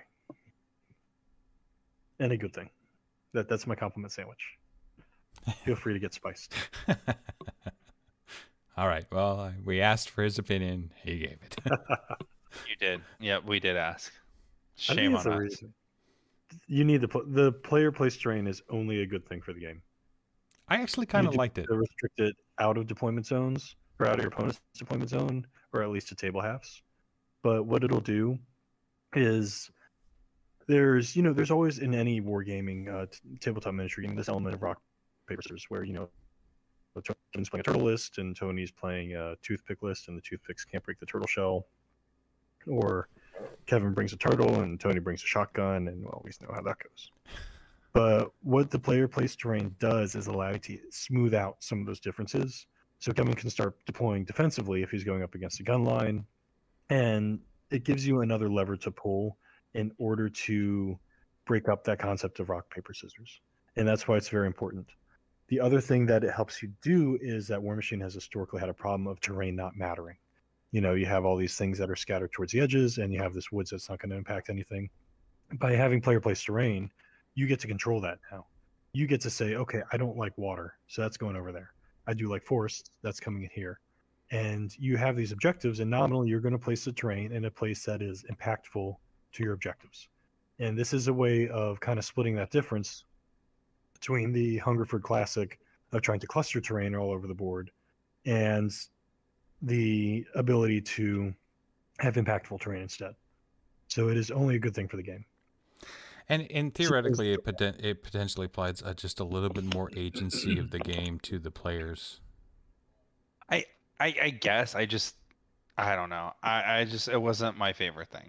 And a good thing. That that's my compliment sandwich. Feel free to get spiced. All right. Well, uh, we asked for his opinion. He gave it. You did. Yeah, we did ask. I think Shame it's on a us. reason. You need the pl- the player place terrain is only a good thing for the game. I actually kind You of do liked it. to restrict it out of deployment zones or out of your opponent's deployment zone, or at least to table halves. But what it'll do is there's you know there's always in any wargaming uh, t- tabletop miniature game this element of rock paper scissors where you know Tony's playing a turtle list and Tony's playing a toothpick list and the toothpicks can't break the turtle shell, or Kevin brings a turtle and Tony brings a shotgun, and well, we know how that goes. But what the player place terrain does is allow you to smooth out some of those differences. So Kevin can start deploying defensively if he's going up against a gun line, and it gives you another lever to pull in order to break up that concept of rock, paper, scissors. And that's why it's very important. The other thing that it helps you do is that War Machine has historically had a problem of terrain not mattering. You know, you have all these things that are scattered towards the edges, and you have this woods that's not going to impact anything. By having player place terrain, you get to control that now. You get to say, okay, I don't like water, so that's going over there. I do like forests, that's coming in here. And you have these objectives, and nominally you're going to place the terrain in a place that is impactful to your objectives. And this is a way of kind of splitting that difference between the Hungerford Classic of trying to cluster terrain all over the board and the ability to have impactful terrain instead. So it is only a good thing for the game. And and theoretically, it poten- it potentially applies uh, just a little bit more agency of the game to the players. I, I I guess I just I don't know. I, I just it wasn't my favorite thing.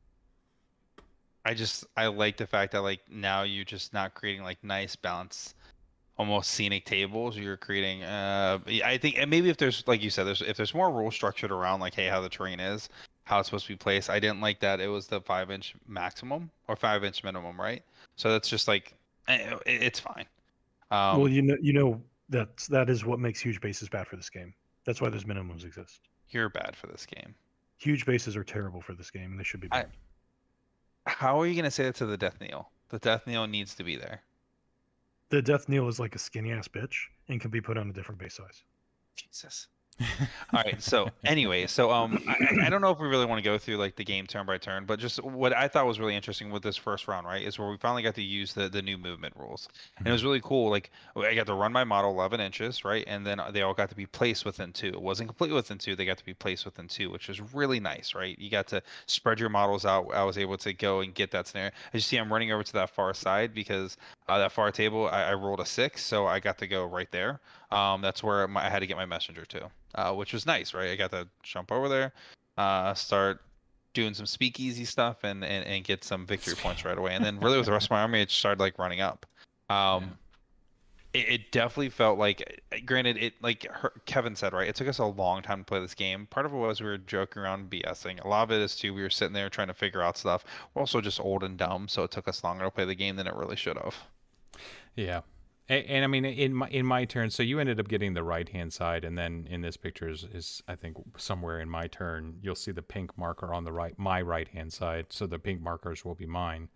I just I like the fact that like now you're just not creating like nice balance, almost scenic tables. You're creating uh I think and maybe if there's like you said there's if there's more rule structured around like hey how the terrain is, how it's supposed to be placed. I didn't like that it was the five inch maximum or five inch minimum, right? So that's just like it, it's fine. Um, well, you know, you know that's that is what makes huge bases bad for this game. That's why those minimums exist. you're bad for this game. Huge bases are terrible for this game, and they should be I- banned. How are you gonna say that to the Death Kneel? The Death Kneel needs to be there. The Death Kneel is like a skinny ass bitch and can be put on a different base size. Jesus. All right. So anyway, so um, I, I don't know if we really want to go through like the game turn by turn, but just what I thought was really interesting with this first round, right, is where we finally got to use the the new movement rules, and it was really cool. Like I got to run my model eleven inches, right, and then they all got to be placed within two. It wasn't completely within two; they got to be placed within two, which was really nice, right? You got to spread your models out. I was able to go and get that scenario. As you see, I'm running over to that far side because uh, that far table I, I rolled a six, so I got to go right there. Um, that's where my, I had to get my messenger too. Uh, which was nice, right? I got to jump over there, uh, start doing some speakeasy stuff, and, and, and get some victory points right away. And then really with the rest of my army, it started like running up. Um, yeah. it, it definitely felt like, granted, it like her, Kevin said, right? It took us a long time to play this game. Part of it was we were joking around and BSing. A lot of it is too we were sitting there trying to figure out stuff. We're also just old and dumb, so it took us longer to play the game than it really should have. Yeah. And, and I mean, in my in my turn, so you ended up getting the right hand side, and then in this picture is, is I think somewhere in my turn, you'll see the pink marker on the right, my right hand side. So the pink markers will be mine.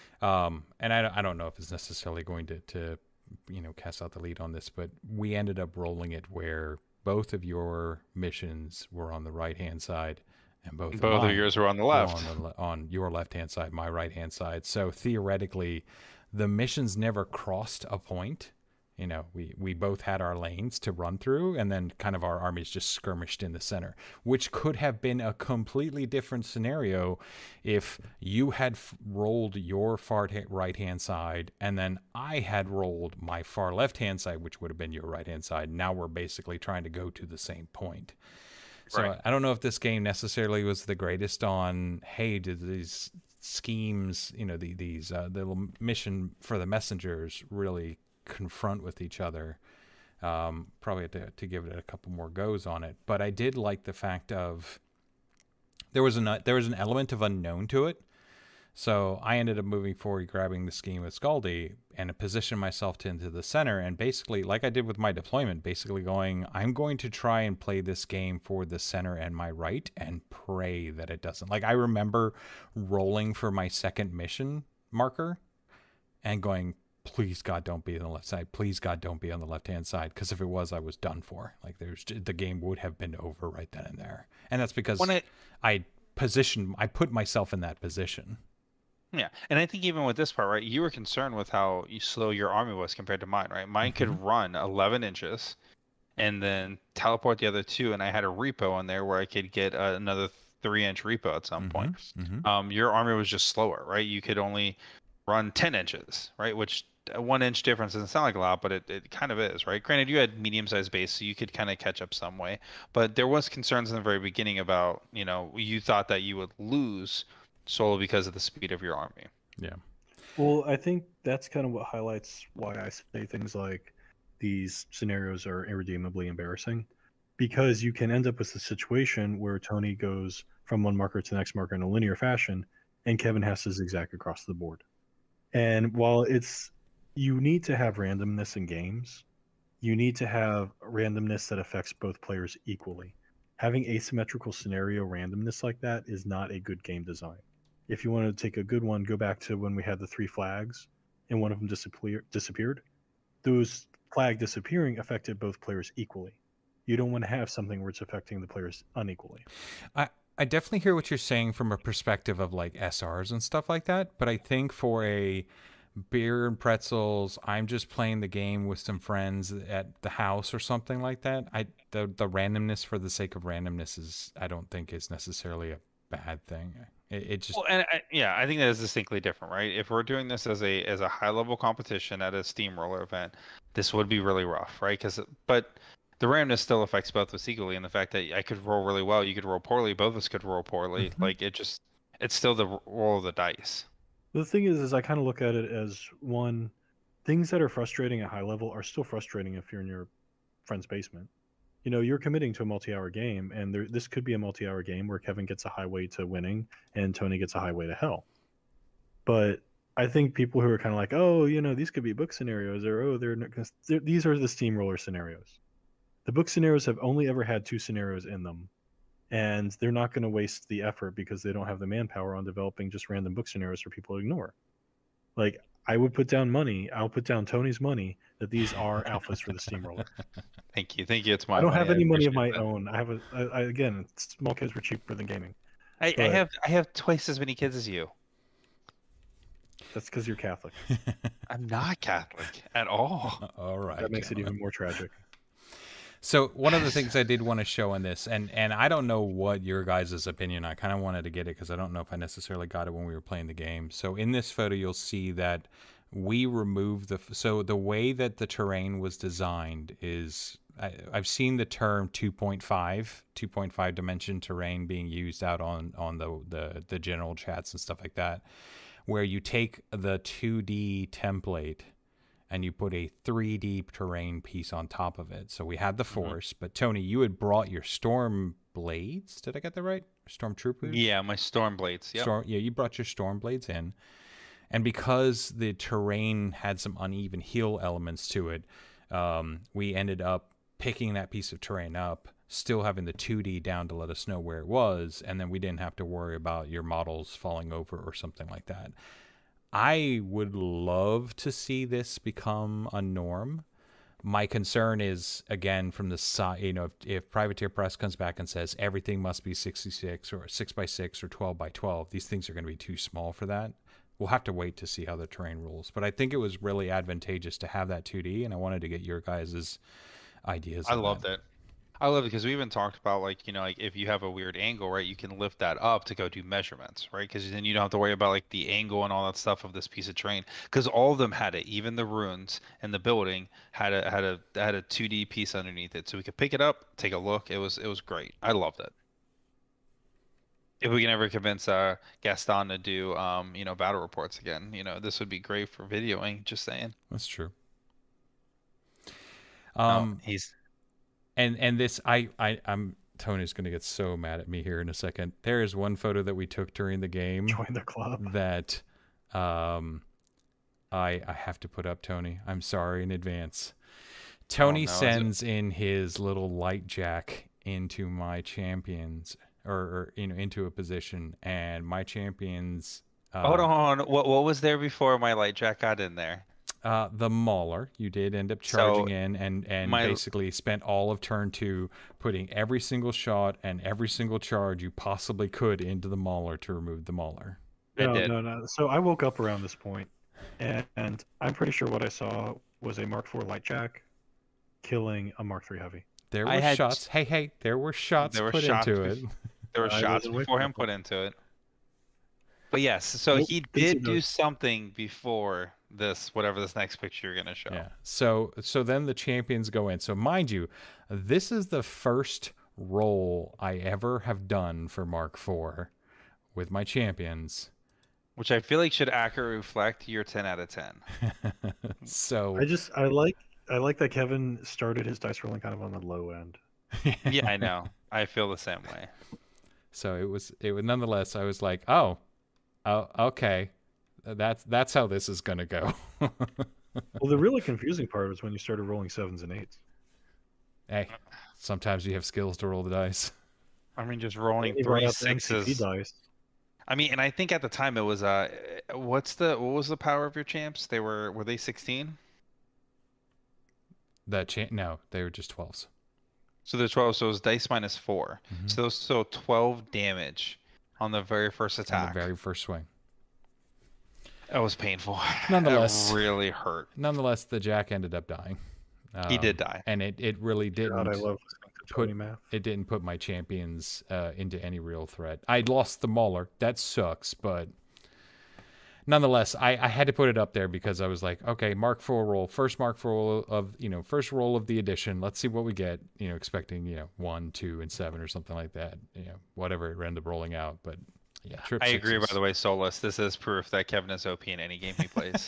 Um, and I, I don't know if it's necessarily going to, to you know cast out the lead on this, but we ended up rolling it where both of your missions were on the right hand side, and both both of, of yours were on the left. On, the, on your left hand side, my right hand side. So theoretically, the missions never crossed a point. You know, we, we both had our lanes to run through, and then kind of our armies just skirmished in the center, which could have been a completely different scenario if you had f- rolled your far ta- right-hand side, and then I had rolled my far left-hand side, which would have been your right-hand side. Now we're basically trying to go to the same point. So right. I don't know if this game necessarily was the greatest on, hey, did these schemes, you know, the, these uh, the little mission for the messengers really confront with each other. Um, probably have to, to give it a couple more goes on it. But I did like the fact of there was an there was an element of unknown to it. So I ended up moving forward, grabbing the scheme with Scaldi, and positioned myself to, into the center. And basically, like I did with my deployment, basically going, I'm going to try and play this game for the center and my right and pray that it doesn't. Like I remember rolling for my second mission marker and going, please God, don't be on the left side. Please God, don't be on the left-hand side. Because if it was, I was done for. Like, there's the game would have been over right then and there. And that's because When it, I positioned, I put myself in that position. yeah, and I think even with this part, right, you were concerned with how you slow your army was compared to mine, right? Mine could run eleven inches and then teleport the other two, and I had a repo in there where I could get uh, another three-inch repo at some point. Mhm. Um, your army was just slower, right? You could only run ten inches, right? Which a one inch difference doesn't sound like a lot, but it, it kind of is, right? Granted, you had medium-sized base, so you could kind of catch up some way. But there was concerns in the very beginning about, you know, you thought that you would lose solely because of the speed of your army. Yeah. Well, I think that's kind of what highlights why I say things like these scenarios are irredeemably embarrassing, because you can end up with a situation where Tony goes from one marker to the next marker in a linear fashion, and Kevin has to zigzag across the board. And while it's, you need to have randomness in games, you need to have randomness that affects both players equally. Having asymmetrical scenario randomness like that is not a good game design. If you want to take a good one, go back to when we had the three flags and one of them disappear, disappeared. Those flag disappearing affected both players equally. You don't want to have something where it's affecting the players unequally. I, I definitely hear what you're saying from a perspective of like S Rs and stuff like that, but I think for a beer and pretzels, I'm just playing the game with some friends at the house or something like that, I the the randomness for the sake of randomness is, I don't think is necessarily a bad thing. It, it just Well, and I, yeah, I think that is distinctly different, right? If we're doing this as a as a high level competition at a steamroller event, this would be really rough, right? Because but the randomness still affects both of us equally, and the fact that I could roll really well, you could roll poorly, both of us could roll poorly. Mm-hmm. Like it just, it's still the roll of the dice. The thing is, is I kind of look at it as one, things that are frustrating at high level are still frustrating if you're in your friend's basement. You know, you're committing to a multi-hour game, and there, this could be a multi-hour game where Kevin gets a highway to winning and Tony gets a highway to hell. But I think people who are kind of like, oh, you know, these could be book scenarios, or oh, they're, they're these are the steamroller scenarios. The book scenarios have only ever had two scenarios in them, and they're not going to waste the effort because they don't have the manpower on developing just random book scenarios for people to ignore. Like, I would put down money, I'll put down Tony's money, that these are alphas for the steamroller. Thank you, thank you. It's my. I don't money. have any money of my appreciate that. own. I have a, I, I, again, small kids were cheaper than gaming. I, I but- have I have twice as many kids as you. That's because you're Catholic. I'm not Catholic at all. all right. That makes it gentlemen. even more tragic. So one of the things I did want to show in this, and and I don't know what your guys' opinion, I kind of wanted to get it because I don't know if I necessarily got it when we were playing the game. So in this photo, you'll see that we removed the, so the way that the terrain was designed is, I, I've seen the term two point five, two point five dimension terrain being used out on, on the, the, the general chats and stuff like that, where you take the two D template and you put a three D terrain piece on top of it. So we had the Force, mm-hmm. but Tony, you had brought your Storm Blades. Did I get that right? Stormtroopers? Yeah, my Storm Blades. Yep. Storm, yeah, you brought your Storm Blades in. And because the terrain had some uneven heel elements to it, um, we ended up picking that piece of terrain up, still having the two D down to let us know where it was, and then we didn't have to worry about your models falling over or something like that. I would love to see this become a norm. My concern is, again, from the side, you know, if, if Privateer Press comes back and says everything must be sixty-six or six by six or twelve by twelve, these things are going to be too small for that. We'll have to wait to see how the terrain rules. But I think it was really advantageous to have that two D, and I wanted to get your guys' ideas. I on loved that. it. I love it because we even talked about, like, you know, like if you have a weird angle, right, you can lift that up to go do measurements, right? Because then you don't have to worry about like the angle and all that stuff of this piece of terrain. Because all of them had it, even the runes and the building had a had a had a two D piece underneath it, so we could pick it up, take a look. It was it was great. I loved it. If we can ever convince uh, Gaston to do, um, you know, battle reports again, you know, this would be great for videoing. Just saying. That's true. Um, Um, he's. And and this, I, I, I'm, Tony's going to get so mad at me here in a second. There is one photo that we took during the game Join the club. that um, I, I have to put up, Tony. I'm sorry in advance. Tony Oh, no, is it- sends in his little light jack into my champions, or, or you know, into a position, and my champions. Uh, Hold on, what what was there before my light jack got in there? Uh, the Mauler, you did end up So, charging in and and my- basically spent all of turn two putting every single shot and every single charge you possibly could into the Mauler to remove the Mauler. I No, did. no, no. So I woke up around this point, and, and I'm pretty sure what I saw was a Mark four light jack killing a Mark three heavy. There I were had- shots. Hey, hey, there were shots There were put shots into bef- it. There were I shots wasn't with before you. him put into it. But yes, so Nope, he didn't see did do those. something before this, whatever this next picture you're gonna show. Yeah. So so then the champions go in. So mind you, this is the first roll I ever have done for Mark four with my champions. Which I feel like should accurately reflect your ten out of ten. So I just I like I like that Kevin started his dice rolling kind of on the low end. Yeah, I know. I feel the same way. So it was it was nonetheless I was like, "Oh. Oh, okay. That's that's how this is going to go." Well, the really confusing part was when you started rolling sevens and eights. Hey, sometimes you have skills to roll the dice. I mean, just rolling You brought three out the M C P sixes. dice. I mean, and I think at the time it was uh, what's the what was the power of your champs? They were were they sixteen? That cha- no, they were just twelves. So they're twelve. So it was dice minus four. Mhm. So so twelve damage on the very first On attack. the very first swing. That was painful. Nonetheless. It really hurt. Nonetheless, the jack ended up dying. He Um, did die. and it, it really didn't. God, I love listening to put- Tony math. It didn't put my champions uh, into any real threat. I lost the Mauler. That sucks, but nonetheless, I, I had to put it up there because I was like, okay, Mark four roll, first Mark four roll of you know, first roll of the edition. Let's see what we get. You know, expecting you know one, two, and seven or something like that. You know, whatever it ended up rolling out, but yeah, trip I agree. By sixes. the way, Solus, this is proof that Kevin is O P in any game he plays.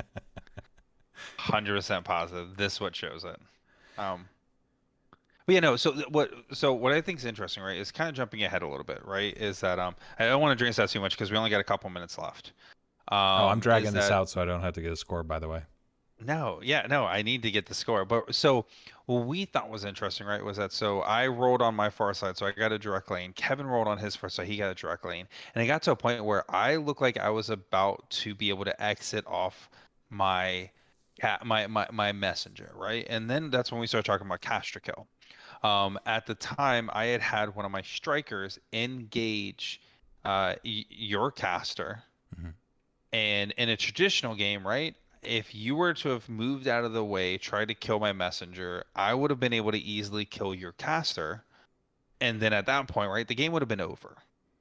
Hundred percent positive. This what shows it. Um, but yeah, no. So th- what? So what I think is interesting, right, is kind of jumping ahead a little bit, right? Is that um, I don't want to drain this out too much because we only got a couple minutes left. Um, Oh, I'm dragging is this that- out so I don't have to get a score. By the way. No, yeah, no, I need to get the score. But so what we thought was interesting, right, was that so I rolled on my far side, so I got a direct lane. Kevin rolled on his far side, he got a direct lane. And it got to a point where I looked like I was about to be able to exit off my cat my, my my messenger, right? And then that's when we started talking about caster kill. Um, at the time, I had had one of my strikers engage uh, y- your caster. Mhm. And in a traditional game, right? If you were to have moved out of the way, tried to kill my messenger, I would have been able to easily kill your caster. And then at that point, right, the game would have been over.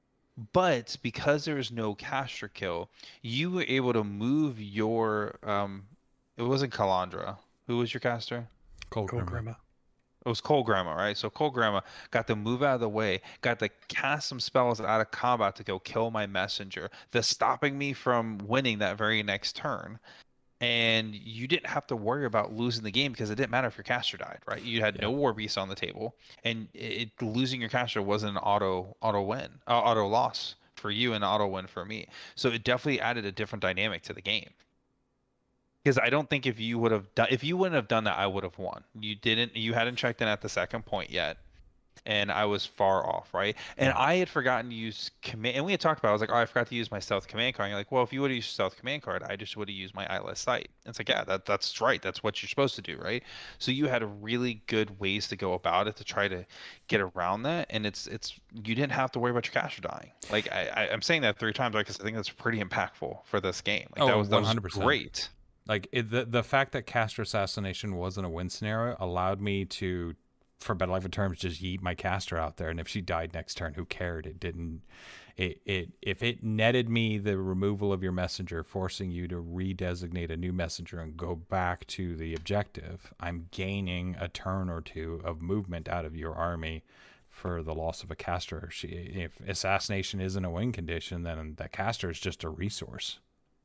But because there was no caster kill, you were able to move your um it wasn't Kalandra. Who was your caster? Cold Cold Grimmer. Grandma. It was Cole Grandma, right? So Cole Grandma got to move out of the way, got to cast some spells out of combat to go kill my messenger, thus stopping me from winning that very next turn. And you didn't have to worry about losing the game because it didn't matter if your caster died, right? You had no war beast on the table, and it, it losing your caster wasn't an auto auto win, uh, auto loss for you and auto win for me. So it definitely added a different dynamic to the game. Because I don't think if you would have done, if you wouldn't have done that, I would have won. You didn't, you hadn't checked in at the second point yet, and I was far off, right? And Yeah. I had forgotten to use command, and we had talked about, it. I was like, oh, I forgot to use my stealth command card. And you're like, well, if you would have used stealth command card, I just would have used my eyeless sight. And it's like, yeah, that that's right. That's what you're supposed to do, right? So you had a really good ways to go about it to try to get around that, and it's it's you didn't have to worry about your caster dying. Like I, I I'm saying that three times, right? Because I think that's pretty impactful for this game. Like that Oh, was that was one hundred percent. great. Like it, the the fact that caster assassination wasn't a win scenario allowed me to, for better life of terms, just yeet my caster out there, and if she died next turn, who cared? It didn't. It it if it netted me the removal of your messenger, forcing you to redesignate a new messenger and go back to the objective, I'm gaining a turn or two of movement out of your army for the loss of a caster. She, if assassination isn't a win condition, then that caster is just a resource.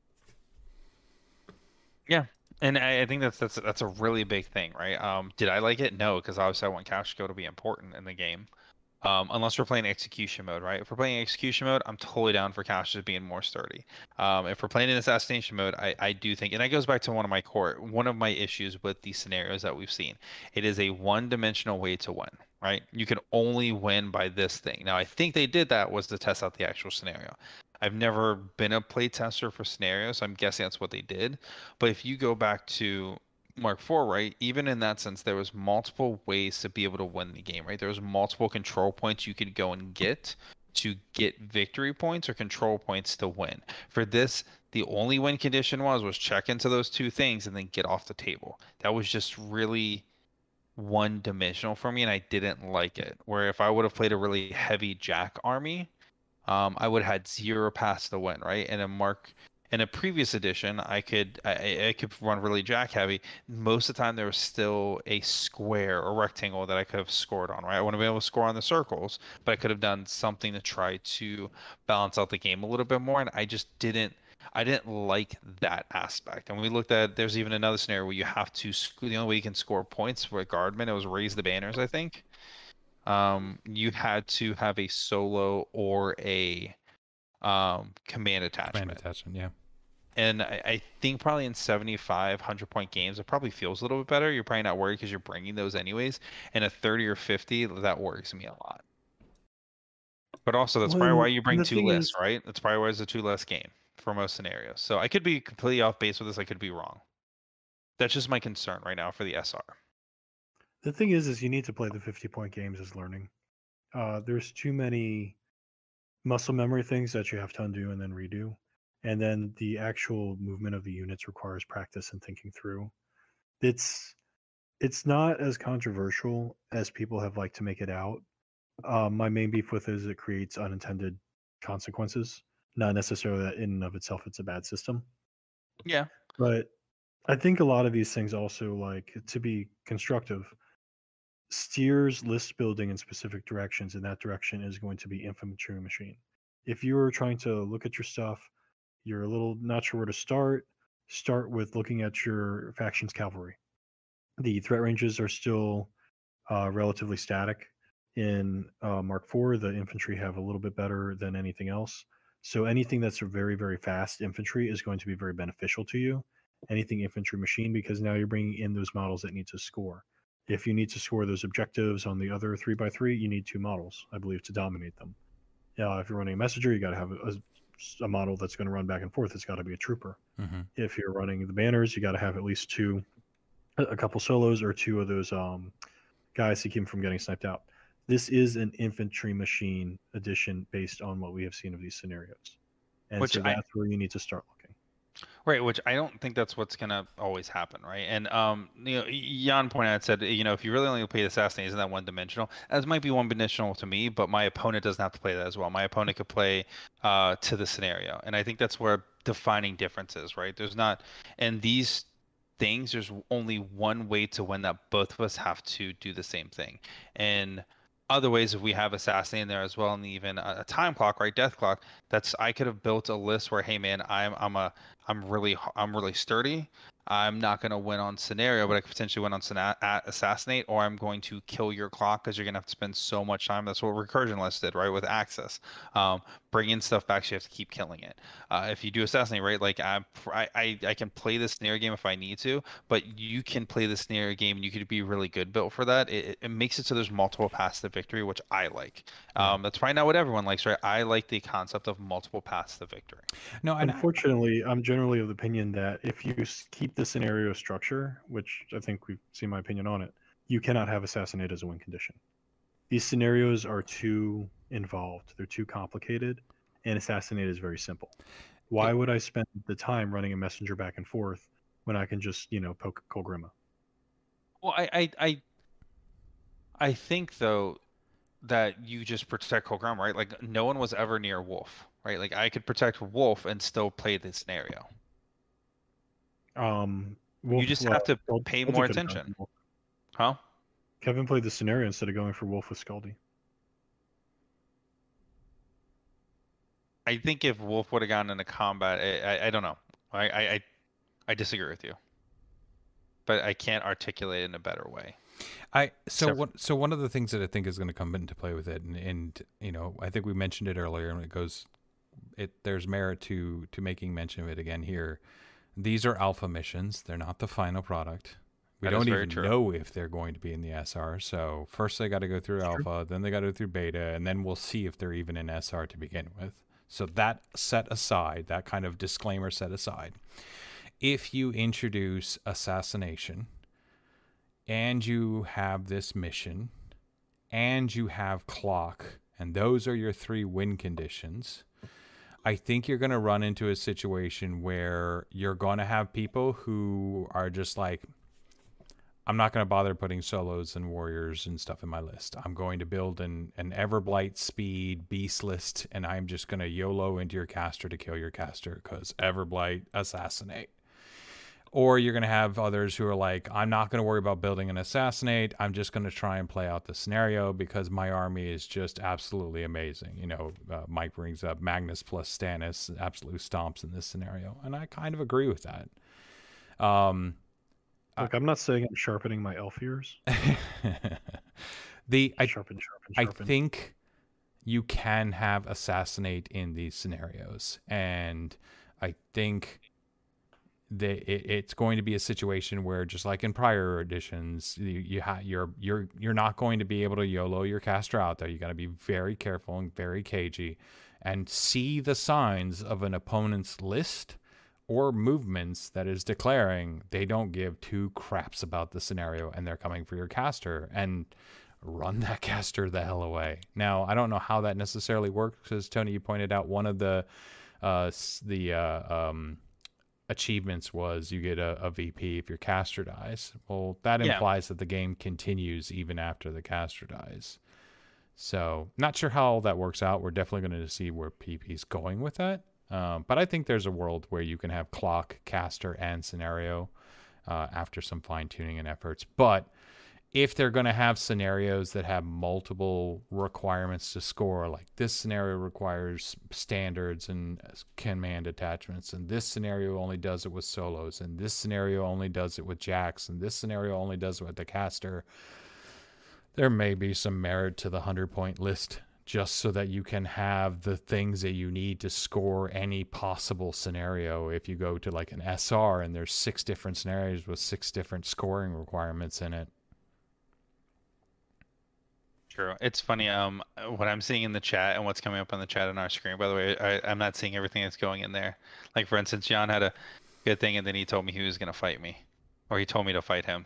Yeah, and I, I think that's that's that's a really big thing, right? Um, did I like it? No, because obviously I want caster kill to be important in the game. Um, unless we're playing execution mode, right? If we're playing execution mode, I'm totally down for casters being more sturdy. Um, if we're playing in assassination mode, I, I do think, and that goes back to one of my core, one of my issues with these scenarios that we've seen. It is a one-dimensional way to win, right? You can only win by this thing. Now, I think they did that was to test out the actual scenario. I've never been a play tester for scenarios, so I'm guessing that's what they did. But if you go back to Mark four, right, even in that sense, there was multiple ways to be able to win the game, right? There was multiple control points you could go and get to get victory points or control points to win. For this, the only win condition was was check into those two things and then get off the table. That was just really one dimensional for me, and I didn't like it. Where if I would have played a really heavy Jack army, um, I would have had zero pass to win, right? And a Mark in a previous edition, I could I, I could run really Jack heavy. Most of the time, there was still a square or rectangle that I could have scored on, right? I want to be able to score on the circles, but I could have done something to try to balance out the game a little bit more, and I just didn't. I didn't like that aspect. And we looked at, there's even another scenario where you have to, the only way you can score points for Guardman, it was raise the banners, I think. Um, you had to have a solo or a um, command attachment. Command attachment, yeah. And I, I think probably in seventy-five, one hundred point games, it probably feels a little bit better. You're probably not worried because you're bringing those anyways. And a thirty or fifty, that worries me a lot. But also, that's Well, probably and- why you bring and the two thing lists, is- right? That's probably why it's a two list game for most scenarios. So I could be completely off base with this. I could be wrong. That's just my concern right now for the S R. The thing is, is you need to play the fifty point games as learning. Uh, there's too many muscle memory things that you have to undo and then redo. And then the actual movement of the units requires practice and thinking through. It's it's not as controversial as people have liked to make it out. Um, my main beef with it is it creates unintended consequences. Not necessarily that in and of itself it's a bad system. Yeah. But I think a lot of these things also, like, to be constructive, steers list building in specific directions, and that direction is going to be infantry machine. If you are trying to look at your stuff, you're a little not sure where to start, start with looking at your faction's cavalry. The threat ranges are still uh, relatively static. In uh, Mark four, the infantry have a little bit better than anything else. So anything that's a very, very fast infantry is going to be very beneficial to you. Anything infantry machine, because now you're bringing in those models that need to score. If you need to score those objectives on the other three by three, you need two models, I believe, to dominate them. Uh, if you're running a messenger, you got to have a, a model that's going to run back and forth. It's got to be a trooper. Mm-hmm. If you're running the banners, you got to have at least two, a couple solos or two of those um, guys to keep them from getting sniped out. This is an infantry machine edition based on what we have seen of these scenarios. And Which so I- that's where you need to start looking. Right, which I don't think that's what's gonna always happen, right? And um, you know, Jan pointed out, said, you know, if you really only play the assassinate, isn't that one dimensional? That might be one dimensional to me, but my opponent doesn't have to play that as well. My opponent could play uh, to the scenario, and I think that's where defining difference is, right? There's not, and these things, there's only one way to win that both of us have to do the same thing, and other ways, if we have assassinate in there as well, and even a, a time clock, right, death clock, that's I could have built a list where, hey man, I'm I'm a I'm really I'm really sturdy. I'm not going to win on scenario, but I could potentially win on sena- at assassinate, or I'm going to kill your clock because you're going to have to spend so much time. That's what recursion list did, right, with access. Um, bring in stuff back, so you have to keep killing it. Uh, if you do assassinate, right, like I, I I can play the scenario game if I need to, but you can play the scenario game and you could be really good built for that. It, it makes it so there's multiple paths to victory, which I like. Um, that's probably not what everyone likes, right? I like the concept of multiple paths to victory. No, and Unfortunately, I'm generally of the opinion that if you s- keep the scenario structure, which I think we've seen my opinion on it, you cannot have assassinate as a win condition. These scenarios are too involved, they're too complicated, and assassinate is very simple. Why would I spend the time running a messenger back and forth when I can just, you know, poke Kolgrima? Well, I, I, I, I think though that you just protect Kolgrim, right? Like no one was ever near Wolf, right? Like I could protect Wolf and still play the scenario. Um, You Wolf, just uh, have to Scaldi- pay Scaldi more could've gone for attention. Wolf. Huh? Kevin played the scenario instead of going for Wolf with Scaldi. I think if Wolf would have gotten into combat, I, I, I don't know. I, I, I, I disagree with you, but I can't articulate it in a better way. I so Several- what so one of the things that I think is going to come into play with it, and, and you know, I think we mentioned it earlier, and it goes, it there's merit to to making mention of it again here. These are alpha missions; they're not the final product. We That is don't very even true. know if they're going to be in the S R. So first they got to go through That's true. alpha, then they got to go through beta, and then we'll see if they're even in S R to begin with. So that set aside, that kind of disclaimer set aside, if you introduce assassination and you have this mission and you have clock, and those are your three win conditions, I think you're going to run into a situation where you're going to have people who are just like, I'm not going to bother putting solos and warriors and stuff in my list. I'm going to build an, an Everblight speed beast list, and I'm just going to YOLO into your caster to kill your caster because Everblight assassinate. Or you're going to have others who are like, I'm not going to worry about building an assassinate. I'm just going to try and play out the scenario because my army is just absolutely amazing. You know, uh, Mike brings up Magnus plus Stannis, absolute stomps in this scenario. And I kind of agree with that. Um, Look, I'm not saying I'm sharpening my elf ears. the I, Sharpen, sharpen, I sharpen. think you can have assassinate in these scenarios. And I think... They, it, it's going to be a situation where, just like in prior editions, you, you ha, you're you're you're not going to be able to YOLO your caster out there. You got to be very careful and very cagey, and see the signs of an opponent's list or movements that is declaring they don't give two craps about the scenario and they're coming for your caster, and run that caster the hell away. Now, I don't know how that necessarily works because Tony, you pointed out one of the uh, the uh, um. achievements was you get a, a V P if your caster dies. Well, that Yeah. implies that the game continues even after the caster dies. So not sure how all that works out. We're definitely going to see where P P's going with that. Um, but I think there's a world where you can have clock, caster, and scenario uh, after some fine tuning and efforts. But if they're going to have scenarios that have multiple requirements to score, like this scenario requires standards and command attachments, and this scenario only does it with solos, and this scenario only does it with jacks, and this scenario only does it with the caster, there may be some merit to the one hundred point list just so that you can have the things that you need to score any possible scenario. If you go to like an S R and there's six different scenarios with six different scoring requirements in it. True. It's funny. Um, what I'm seeing in the chat and what's coming up on the chat on our screen. By the way, I, I'm not seeing everything that's going in there. Like for instance, John had a good thing, and then he told me he was gonna fight me, or he told me to fight him.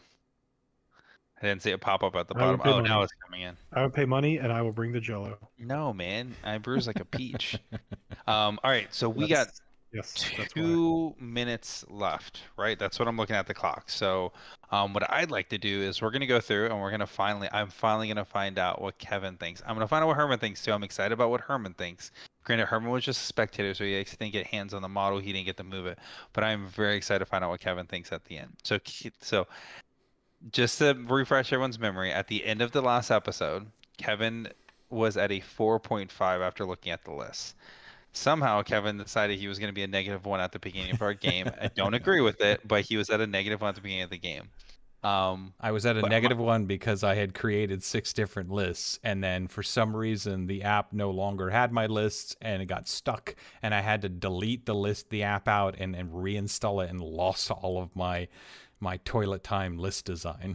I didn't see it pop up at the I would bottom. pay Oh, money. now it's coming in. I would pay money and I will bring the Jello. No, man, I bruise like a peach. Um, all right, so we got That's- yes, that's why. two minutes left, right? That's what I'm looking at the clock. So um, what I'd like to do is we're going to go through and we're going to finally, I'm finally going to find out what Kevin thinks. I'm going to find out what Herman thinks too. I'm excited about what Herman thinks. Granted, Herman was just a spectator, so he actually didn't get hands on the model. He didn't get to move it. But I'm very excited to find out what Kevin thinks at the end. So, so just to refresh everyone's memory, at the end of the last episode, Kevin was at a four point five after looking at the list. Somehow Kevin decided he was going to be a negative one at the beginning of our game. I don't agree with it, but he was at a negative one at the beginning of the game. Um, I was at a but negative one because I had created six different lists, and then for some reason the app no longer had my lists and it got stuck, and I had to delete the list, the app out, and, and reinstall it, and lost all of my my toilet time list design.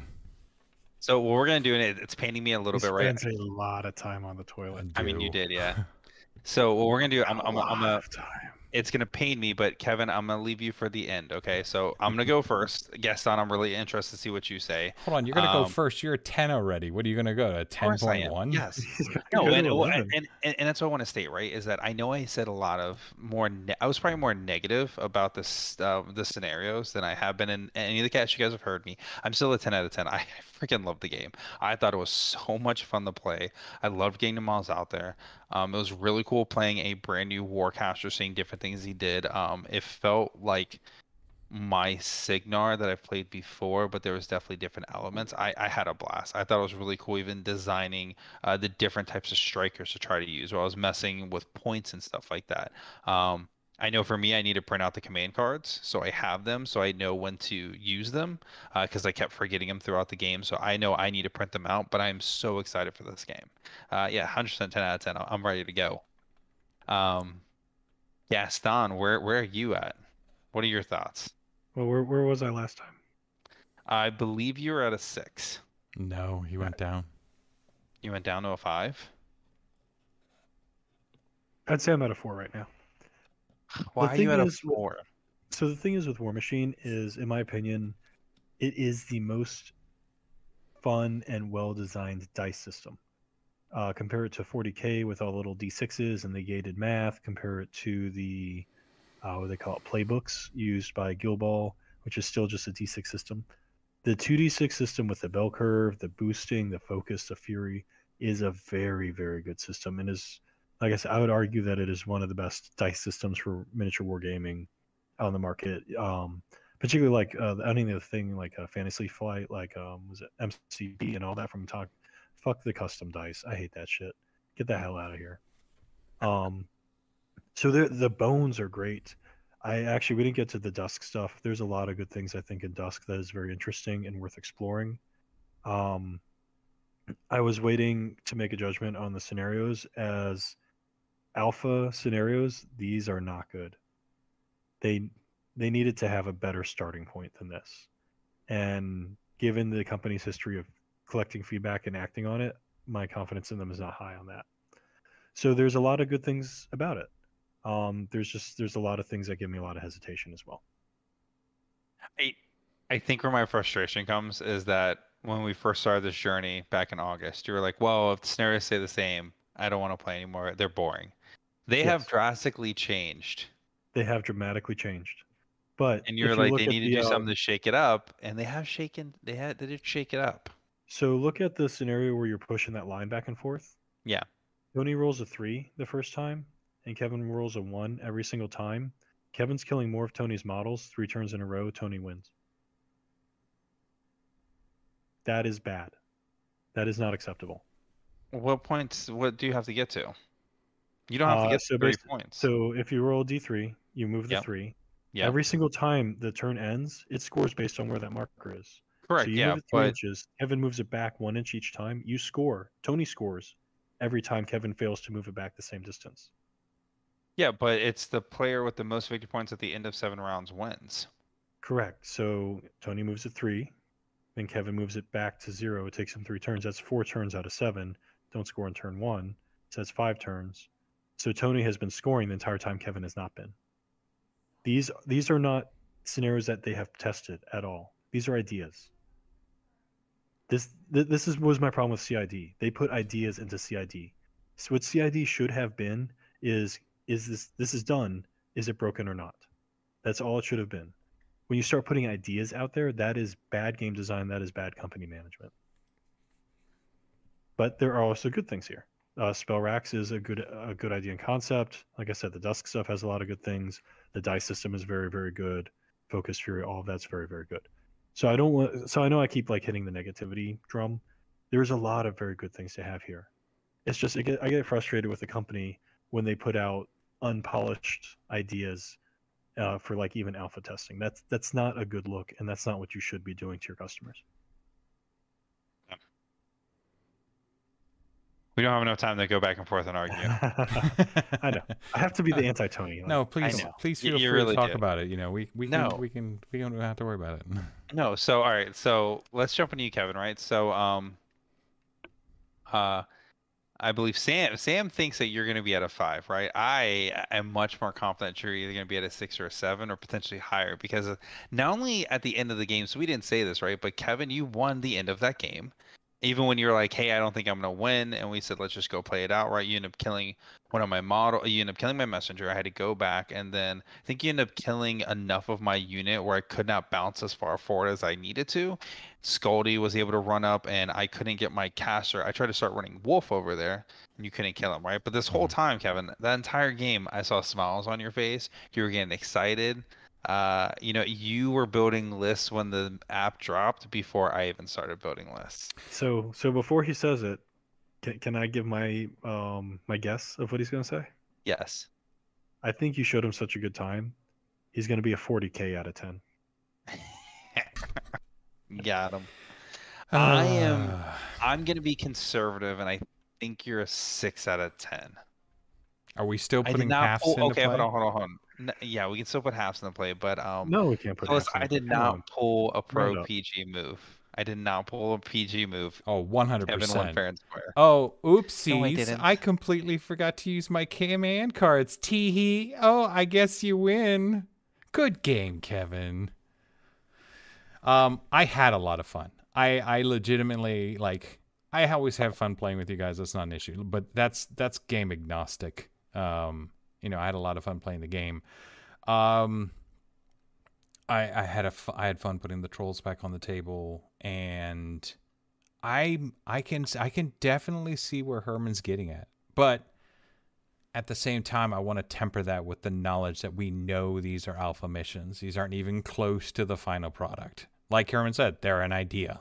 so what we're going to do, and it, it's painting me a little He bit right. spends a lot of time on the toilet. I mean, you do. did, yeah. So what we're going to do, I'm, A I'm, I'm lot gonna, of time. it's going to pain me, but Kevin, I'm going to leave you for the end, okay? So I'm going to go first. Gaston, I'm really interested to see what you say. Hold on, you're gonna go Um, first. You're a ten already. What are you gonna go to? Of Ten course I point am. one? Yes. He's got to No, go to and, well, eleven. and, and and that's what I want to state, right? Is that I know I said a lot of more. Ne- I was probably more negative about this, uh, the scenarios than I have been in any of the cats. You guys have heard me. I'm still a ten out of ten. I freaking love the game. I thought it was so much fun to play. I loved getting the models out there. Um, it was really cool playing a brand new Warcaster, seeing different things he did. Um, it felt like my Signar that I've played before, but there was definitely different elements. I, I had a blast. I thought it was really cool even designing uh, the different types of strikers to try to use while I was messing with points and stuff like that. Um, I know for me, I need to print out the command cards, so I have them, so I know when to use them, because I kept forgetting them throughout the game. So I know I need to print them out, but I'm so excited for this game. Uh, yeah, one hundred percent ten out of ten. I'm ready to go. Um, Gaston, where where are you at? What are your thoughts? Well, where where was I last time? I believe you were at a six. No, he went down. You went down to a five. I'd say I'm at a four right now. Why The are you thing at a is with- four? So the thing is with War Machine is, in my opinion, it is the most fun and well-designed dice system. Uh, compare it to forty K with all the little D sixes and the gated math. Compare it to the uh, what do they call it, playbooks used by Guild Ball, which is still just a D six system. The two D six system with the bell curve, the boosting, the focus, the fury is a very, very good system, and is, like I said, I would argue that it is one of the best dice systems for miniature wargaming on the market. Um, particularly like uh, any other thing like uh, Fantasy Flight, like um, was it M C P and all that from talk. Fuck the custom dice. I hate that shit. Get the hell out of here. Um, so the the bones are great. I actually we didn't get to the Dusk stuff. There's a lot of good things I think in Dusk that is very interesting and worth exploring. Um, I was waiting to make a judgment on the scenarios as alpha scenarios. These are not good. They they needed to have a better starting point than this. And given the company's history of collecting feedback and acting on it, my confidence in them is not high on that. So there's a lot of good things about it. Um, there's just there's a lot of things that give me a lot of hesitation as well. I, I think where my frustration comes is that when we first started this journey back in August, you were like, well, if the scenarios stay the same, I don't want to play anymore. They're boring. They Yes. have drastically changed. They have dramatically changed. But And if you're you like, look they at need to the, do uh, something to shake it up. And they have shaken, they had, they did shake it up. So look at the scenario where you're pushing that line back and forth. Yeah. Tony rolls a three the first time, and Kevin rolls a one every single time. Kevin's killing more of Tony's models three turns in a row. Tony wins. That is bad. That is not acceptable. What points, what do you have to get to? You don't have to Uh, get so to thirty basi- points. So if you roll D three, you move the Yep. three. Yeah. Every single time the turn ends, it scores based on where that marker is. Correct. So you Yeah. move it three But inches. Kevin moves it back one inch each time. You score. Tony scores every time Kevin fails to move it back the same distance. yeah, but it's the player with the most victory points at the end of seven rounds wins. Correct. So Tony moves it three, then Kevin moves it back to zero. It takes him three turns. That's four turns out of seven. Don't score in turn one. So that's five turns. So Tony has been scoring the entire time. Kevin has not been. These these are not scenarios that they have tested at all. These are ideas. This th- this is was my problem with C I D. They put ideas into C I D. So what C I D should have been is is this this is done? Is it broken or not? That's all it should have been. When you start putting ideas out there, that is bad game design. That is bad company management. But there are also good things here. Uh, Spell Racks is a good a good idea and concept. Like I said, the Dusk stuff has a lot of good things. The dice system is very very good. Focus Fury, all of that's very very good. So I don't want. So I know I keep like hitting the negativity drum. There's a lot of very good things to have here. It's just I get I get frustrated with the company when they put out unpolished ideas uh, for like even alpha testing. That's that's not a good look, and that's not what you should be doing to your customers. We don't have enough time to go back and forth and argue. I know. I have to be the anti-Tony. No, please, know. please You- feel you free really to talk do. about it. You know, we we No. can we can we don't have to worry about it. No, so all right, so let's jump into you, Kevin, right? So um uh I believe Sam Sam thinks that you're gonna be at a five, right? I am much more confident you're either gonna be at a six or a seven or potentially higher because of- not only at the end of the game, so we didn't say this, right? But Kevin, you won the end of that game. Even when you're like, hey, I don't think I'm gonna win, and we said let's just go play it out, right? You end up killing one of my model. You end up killing my messenger. I had to go back, and then I think you end up killing enough of my unit where I could not bounce as far forward as I needed to. Scaldy was able to run up, and I couldn't get my caster. I tried to start running Wolf over there, and you couldn't kill him, right? But this whole time, Kevin, that entire game, I saw smiles on your face. You were getting excited. Uh, you know, you were building lists when the app dropped before I even started building lists. So so before he says it, can, can I give my um my guess of what he's gonna say? Yes. I think you showed him such a good time. He's gonna be a forty K out of ten. Got him. I am- Ah. I'm gonna be conservative, and I think you're a six out of ten. Are we still I did putting not halves pull. into Okay, play? hold on, hold on, hold on. N- Yeah, we can still put halves in the play, but um, No, we can't put. Phyllis, halves in I it. did Come not on. pull a pro up. P G move. I did not pull a P G move. Oh, one hundred Kevin won percent. fair and square. Oh, No, I oopsies. didn't. I completely forgot to use my command cards. Tee-hee. Oh, I guess you win. Good game, Kevin. Um, I had a lot of fun. I, I legitimately, like, I always have fun playing with you guys. That's not an issue. But that's that's game agnostic. Um, you know, I had a lot of fun playing the game. Um, I I had a f- I had fun putting the trolls back on the table, and I I can I can definitely see where Herman's getting at, but at the same time, I want to temper that with the knowledge that we know these are alpha missions. These aren't even close to the final product. Like Herman said, they're an idea.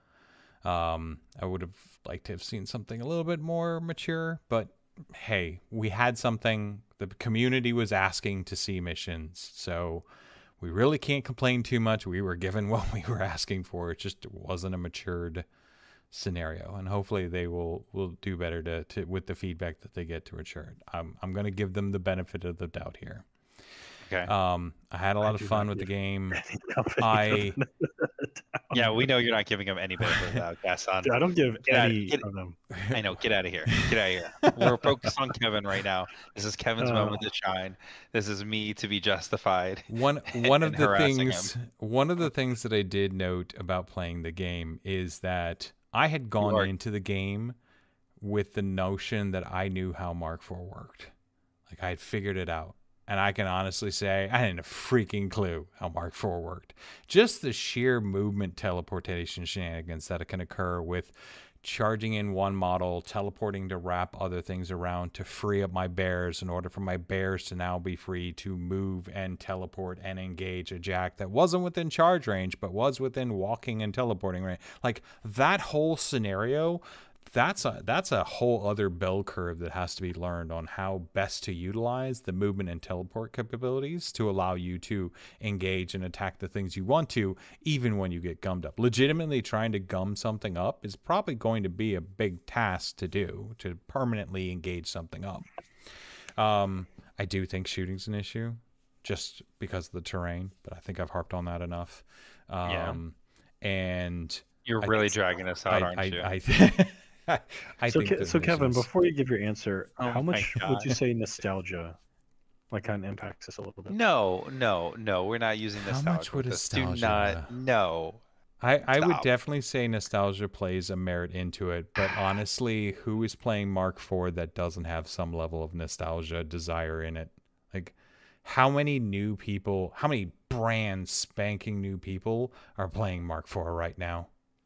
Um, I would have liked to have seen something a little bit more mature, but hey, we had something. The community was asking to see missions, so we really can't complain too much. We were given what we were asking for. It just wasn't a matured scenario, and hopefully they will will do better to, to with the feedback that they get to mature it. I'm I'm going to give them the benefit of the doubt here. Okay. Um, I had a lot I of do fun not with the give game. Company I Yeah, we know you're not giving him any benefit of the doubt, Gaston. I don't give Get out- any get- of them. I know. Get out of here. Get out of here. We're focused on Kevin right now. This is Kevin's Uh. moment to shine. This is me to be justified. One one of and the harassing things one of the things that I did note about playing the game is that I had gone are- into the game with the notion that I knew how Mark four worked. Like I had figured it out. And I can honestly say I hadn't a freaking clue how Mark four worked. Just the sheer movement teleportation shenanigans that can occur with charging in one model, teleporting to wrap other things around to free up my bears in order for my bears to now be free to move and teleport and engage a jack that wasn't within charge range but was within walking and teleporting range. Like that whole scenario, that's a that's a whole other bell curve that has to be learned on how best to utilize the movement and teleport capabilities to allow you to engage and attack the things you want to, even when you get gummed up. Legitimately trying to gum something up is probably going to be a big task to do, to permanently engage something up. Um, I do think shooting's an issue just because of the terrain, but I think I've harped on that enough. Um, yeah. And You're I really think- dragging us out, I, aren't I, you? I, I So, think Ke- the so Kevin, missions- before you give your answer, Oh how my much would God. you say nostalgia, like, kind of impacts this a little bit? No, no, no. We're not using How nostalgia. much would with this. Do nostalgia- not. No. I, I would Stop. definitely say nostalgia plays a merit into it, but honestly, who is playing Mark four that doesn't have some level of nostalgia desire in it? Like, how many new people, how many brand spanking new people are playing Mark four right now?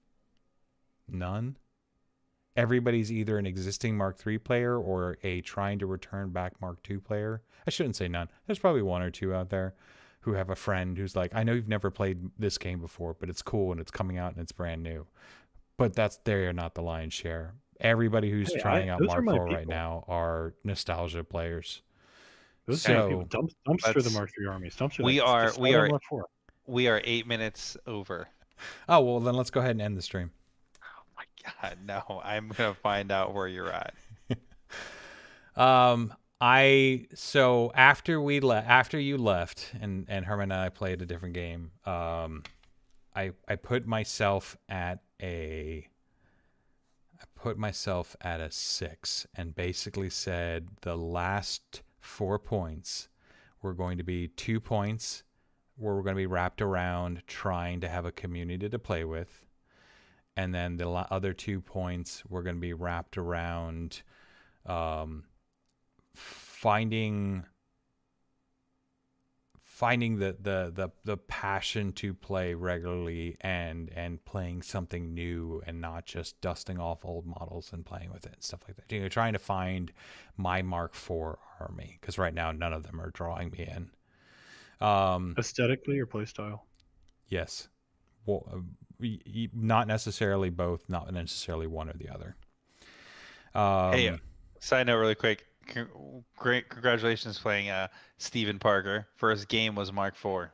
None? Everybody's either an existing Mark three player or a trying to return back Mark two player. I shouldn't say none. There's probably one or two out there who have a friend who's like, I know you've never played this game before, but it's cool and it's coming out and it's brand new. But that's they're not the lion's share. Everybody who's Hey, I- trying out those are Mark my four right people. now are nostalgia players. Those So- are people. Dump, dumpster the Let's- Mark three armies. Dumpster we that. are- Just we throw are- them Mark four. We are eight minutes over. Oh, well, then let's go ahead and end the stream. Oh my God, no! I'm gonna find out where you're at. Um, I so after we le- after you left and and Herman and I played a different game. Um, I I put myself at a I put myself at a six and basically said the last four points were going to be two points where we're going to be wrapped around trying to have a community to play with. And then the la- other two points were going to be wrapped around um, finding finding the, the, the, the passion to play regularly and and playing something new and not just dusting off old models and playing with it and stuff like that. You know, trying to find my Mark four army, because right now none of them are drawing me in. Um, Aesthetically or playstyle? yes. Well, uh, y- y- not necessarily both, not necessarily one or the other. Um, Hey, side note, really quick. Con- Great, congratulations playing uh Stephen Parker. First game was Mark four.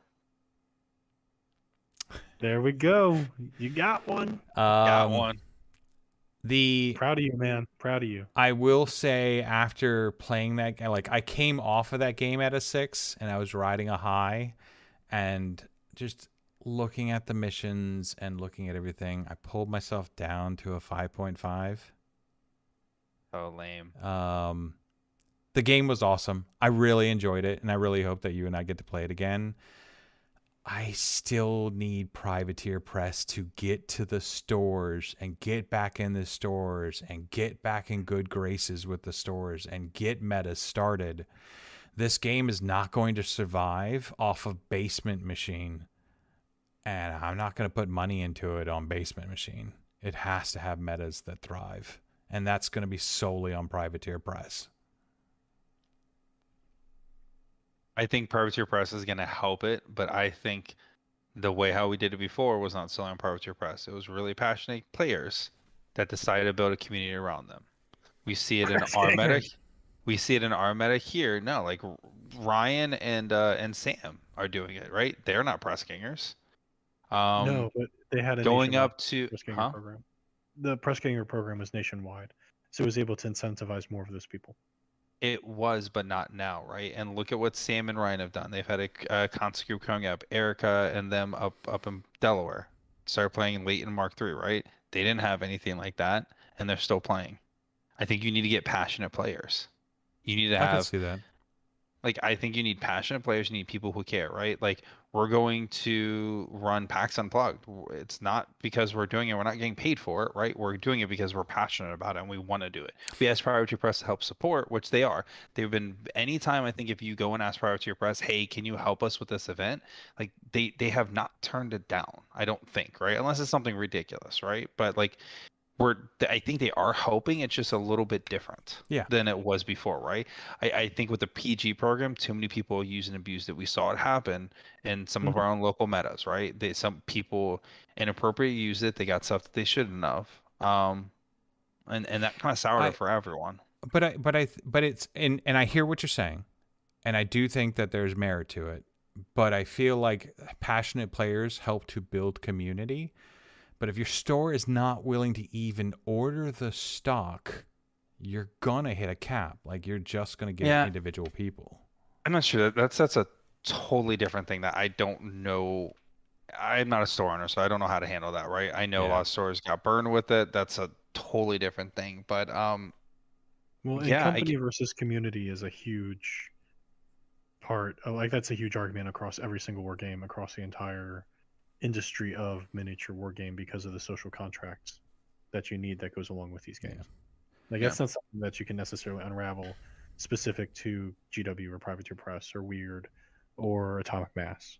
There we go. You got one. Got um, one. The Proud of you, man. Proud of you. I will say after playing that, like I came off of that game at a six and I was riding a high, and just looking at the missions and looking at everything, I pulled myself down to a five point five. Oh, lame. Um, the game was awesome. I really enjoyed it, and I really hope that you and I get to play it again. I still need Privateer Press to get to the stores and get back in the stores and get back in good graces with the stores and get metas started. This game is not going to survive off of Basement Machine, and I'm not going to put money into it on Basement Machine. It has to have metas that thrive, and that's going to be solely on Privateer Press. I think Privateer Press is going to help it, but I think the way how we did it before was not selling Privateer Press. It was really passionate players that decided to build a community around them. We see it in our meta. We see it in our meta here. No, like Ryan and uh, and Sam are doing it, right? They're not press gangers. Um, no, but they had a going nationwide up to press ganger huh? program. The press ganger program was nationwide, so it was able to incentivize more of those people. It was, but not now, right? And look at what Sam and Ryan have done. They've had a, a constant group coming up. Erica and them up up in Delaware started playing late in Mark three, right? They didn't have anything like that, and they're still playing. I think you need to get passionate players. You need to I have, can see that. like, I think you need passionate players. You need people who care, right? Like, we're going to run PAX Unplugged. It's not because we're doing it. We're not getting paid for it, right? We're doing it because we're passionate about it and we want to do it. We ask Privateer Press to help support, which they are. They've been, anytime I think if you go and ask Privateer Press, hey, can you help us with this event? Like, they, they have not turned it down, I don't think, right? Unless it's something ridiculous, right? But, like, we're, I think they are hoping it's just a little bit different Yeah. than it was before, right? I, I think with the P G program, too many people use and abuse it. We saw it happen in some of Mhm. our own local metas, right? They, some people inappropriately use it. They got stuff that they shouldn't have. Um, and, and that kind of soured I- it for everyone. But I, but I, but it's, and, and I hear what you're saying, and I do think that there's merit to it, but I feel like passionate players help to build community. But if your store is not willing to even order the stock, you're gonna hit a cap. Like, you're just gonna get Yeah. individual people. I'm not sure that that's, that's a totally different thing that I don't know. I'm not a store owner, so I don't know how to handle that, right? I know a Yeah. lot of stores got burned with it. That's a totally different thing. But um, Well, and Yeah, I company get- versus community is a huge part. Of, like that's a huge argument across every single war game, across the entire industry of miniature war game, because of the social contracts that you need that goes along with these Yeah. games. Like Yeah. that's not something that you can necessarily unravel specific to G W or Privateer Press or Weird or Atomic Mass.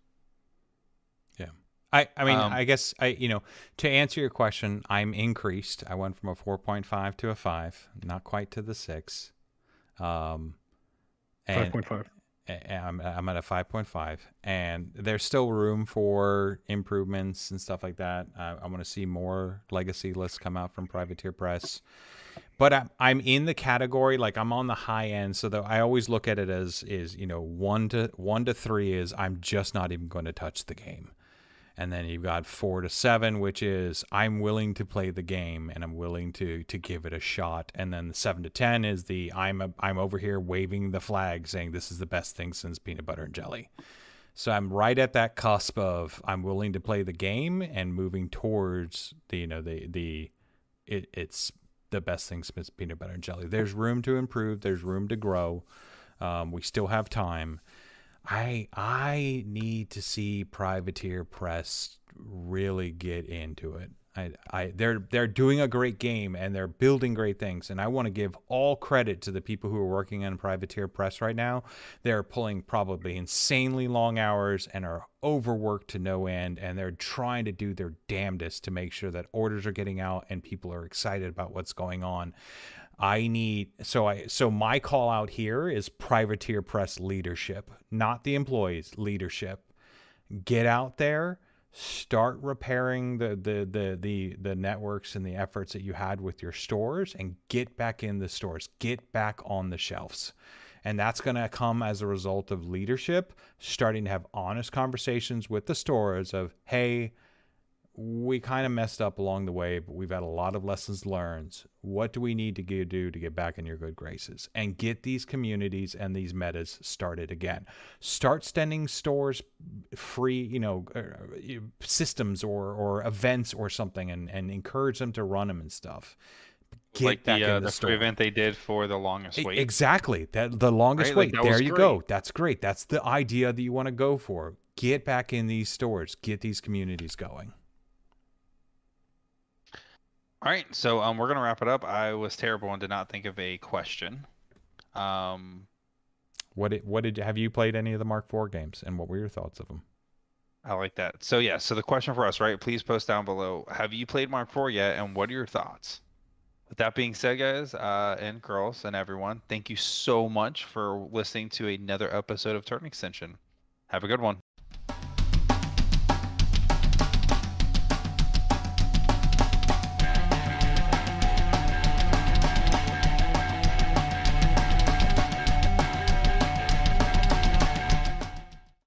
I, I mean, Um, I guess I, you know, to answer your question, I'm increased. I went from a four point five to a five, not quite to the six. Um, and Five point five. a- I'm, I'm at a five point five, and there's still room for improvements and stuff like that. I, I want to see more legacy lists come out from Privateer Press. But I'm, I'm in the category, like I'm on the high end. So though I always look at it as is, you know, one to one to three is I'm just not even going to touch the game. And then you've got four to seven, which is I'm willing to play the game and I'm willing to to give it a shot. And then the seven to ten is the I'm a, I'm over here waving the flag saying this is the best thing since peanut butter and jelly. So I'm right at that cusp of I'm willing to play the game and moving towards the you know the the it, it's the best thing since peanut butter and jelly. There's room to improve. There's room to grow. Um, we still have time. I I need to see Privateer Press really get into it. I, I they're they're doing a great game and they're building great things, and I want to give all credit to the people who are working on Privateer Press right now. They're pulling probably insanely long hours and are overworked to no end, and they're trying to do their damnedest to make sure that orders are getting out and people are excited about what's going on. I need so I so my call out here is Privateer Press leadership, not the employees, leadership. Get out there, start repairing the the the the the networks and the efforts that you had with your stores, and get back in the stores, get back on the shelves. And that's going to come as a result of leadership starting to have honest conversations with the stores of, hey, we kind of messed up along the way, but we've had a lot of lessons learned. What do we need to get, do to get back in your good graces and get these communities and these metas started again? Start sending stores free, you know, uh, systems or or events or something, and and encourage them to run them and stuff. Get like back the, uh, in the, the store. free event they did for the longest E- wait. Exactly. That the longest Right? Like, wait. that was There you great. go. That's great. That's the idea that you want to go for. Get back in these stores. Get these communities going. All right, so um, we're gonna wrap it up. I was terrible and did not think of a question. Um, What did, what did have you played any of the Mark four games, and what were your thoughts of them? I like that. So yeah, so the question for us, right? Please post down below. Have you played Mark four yet, and what are your thoughts? With that being said, guys, uh, and girls, and everyone, thank you so much for listening to another episode of Turn Extension. Have a good one.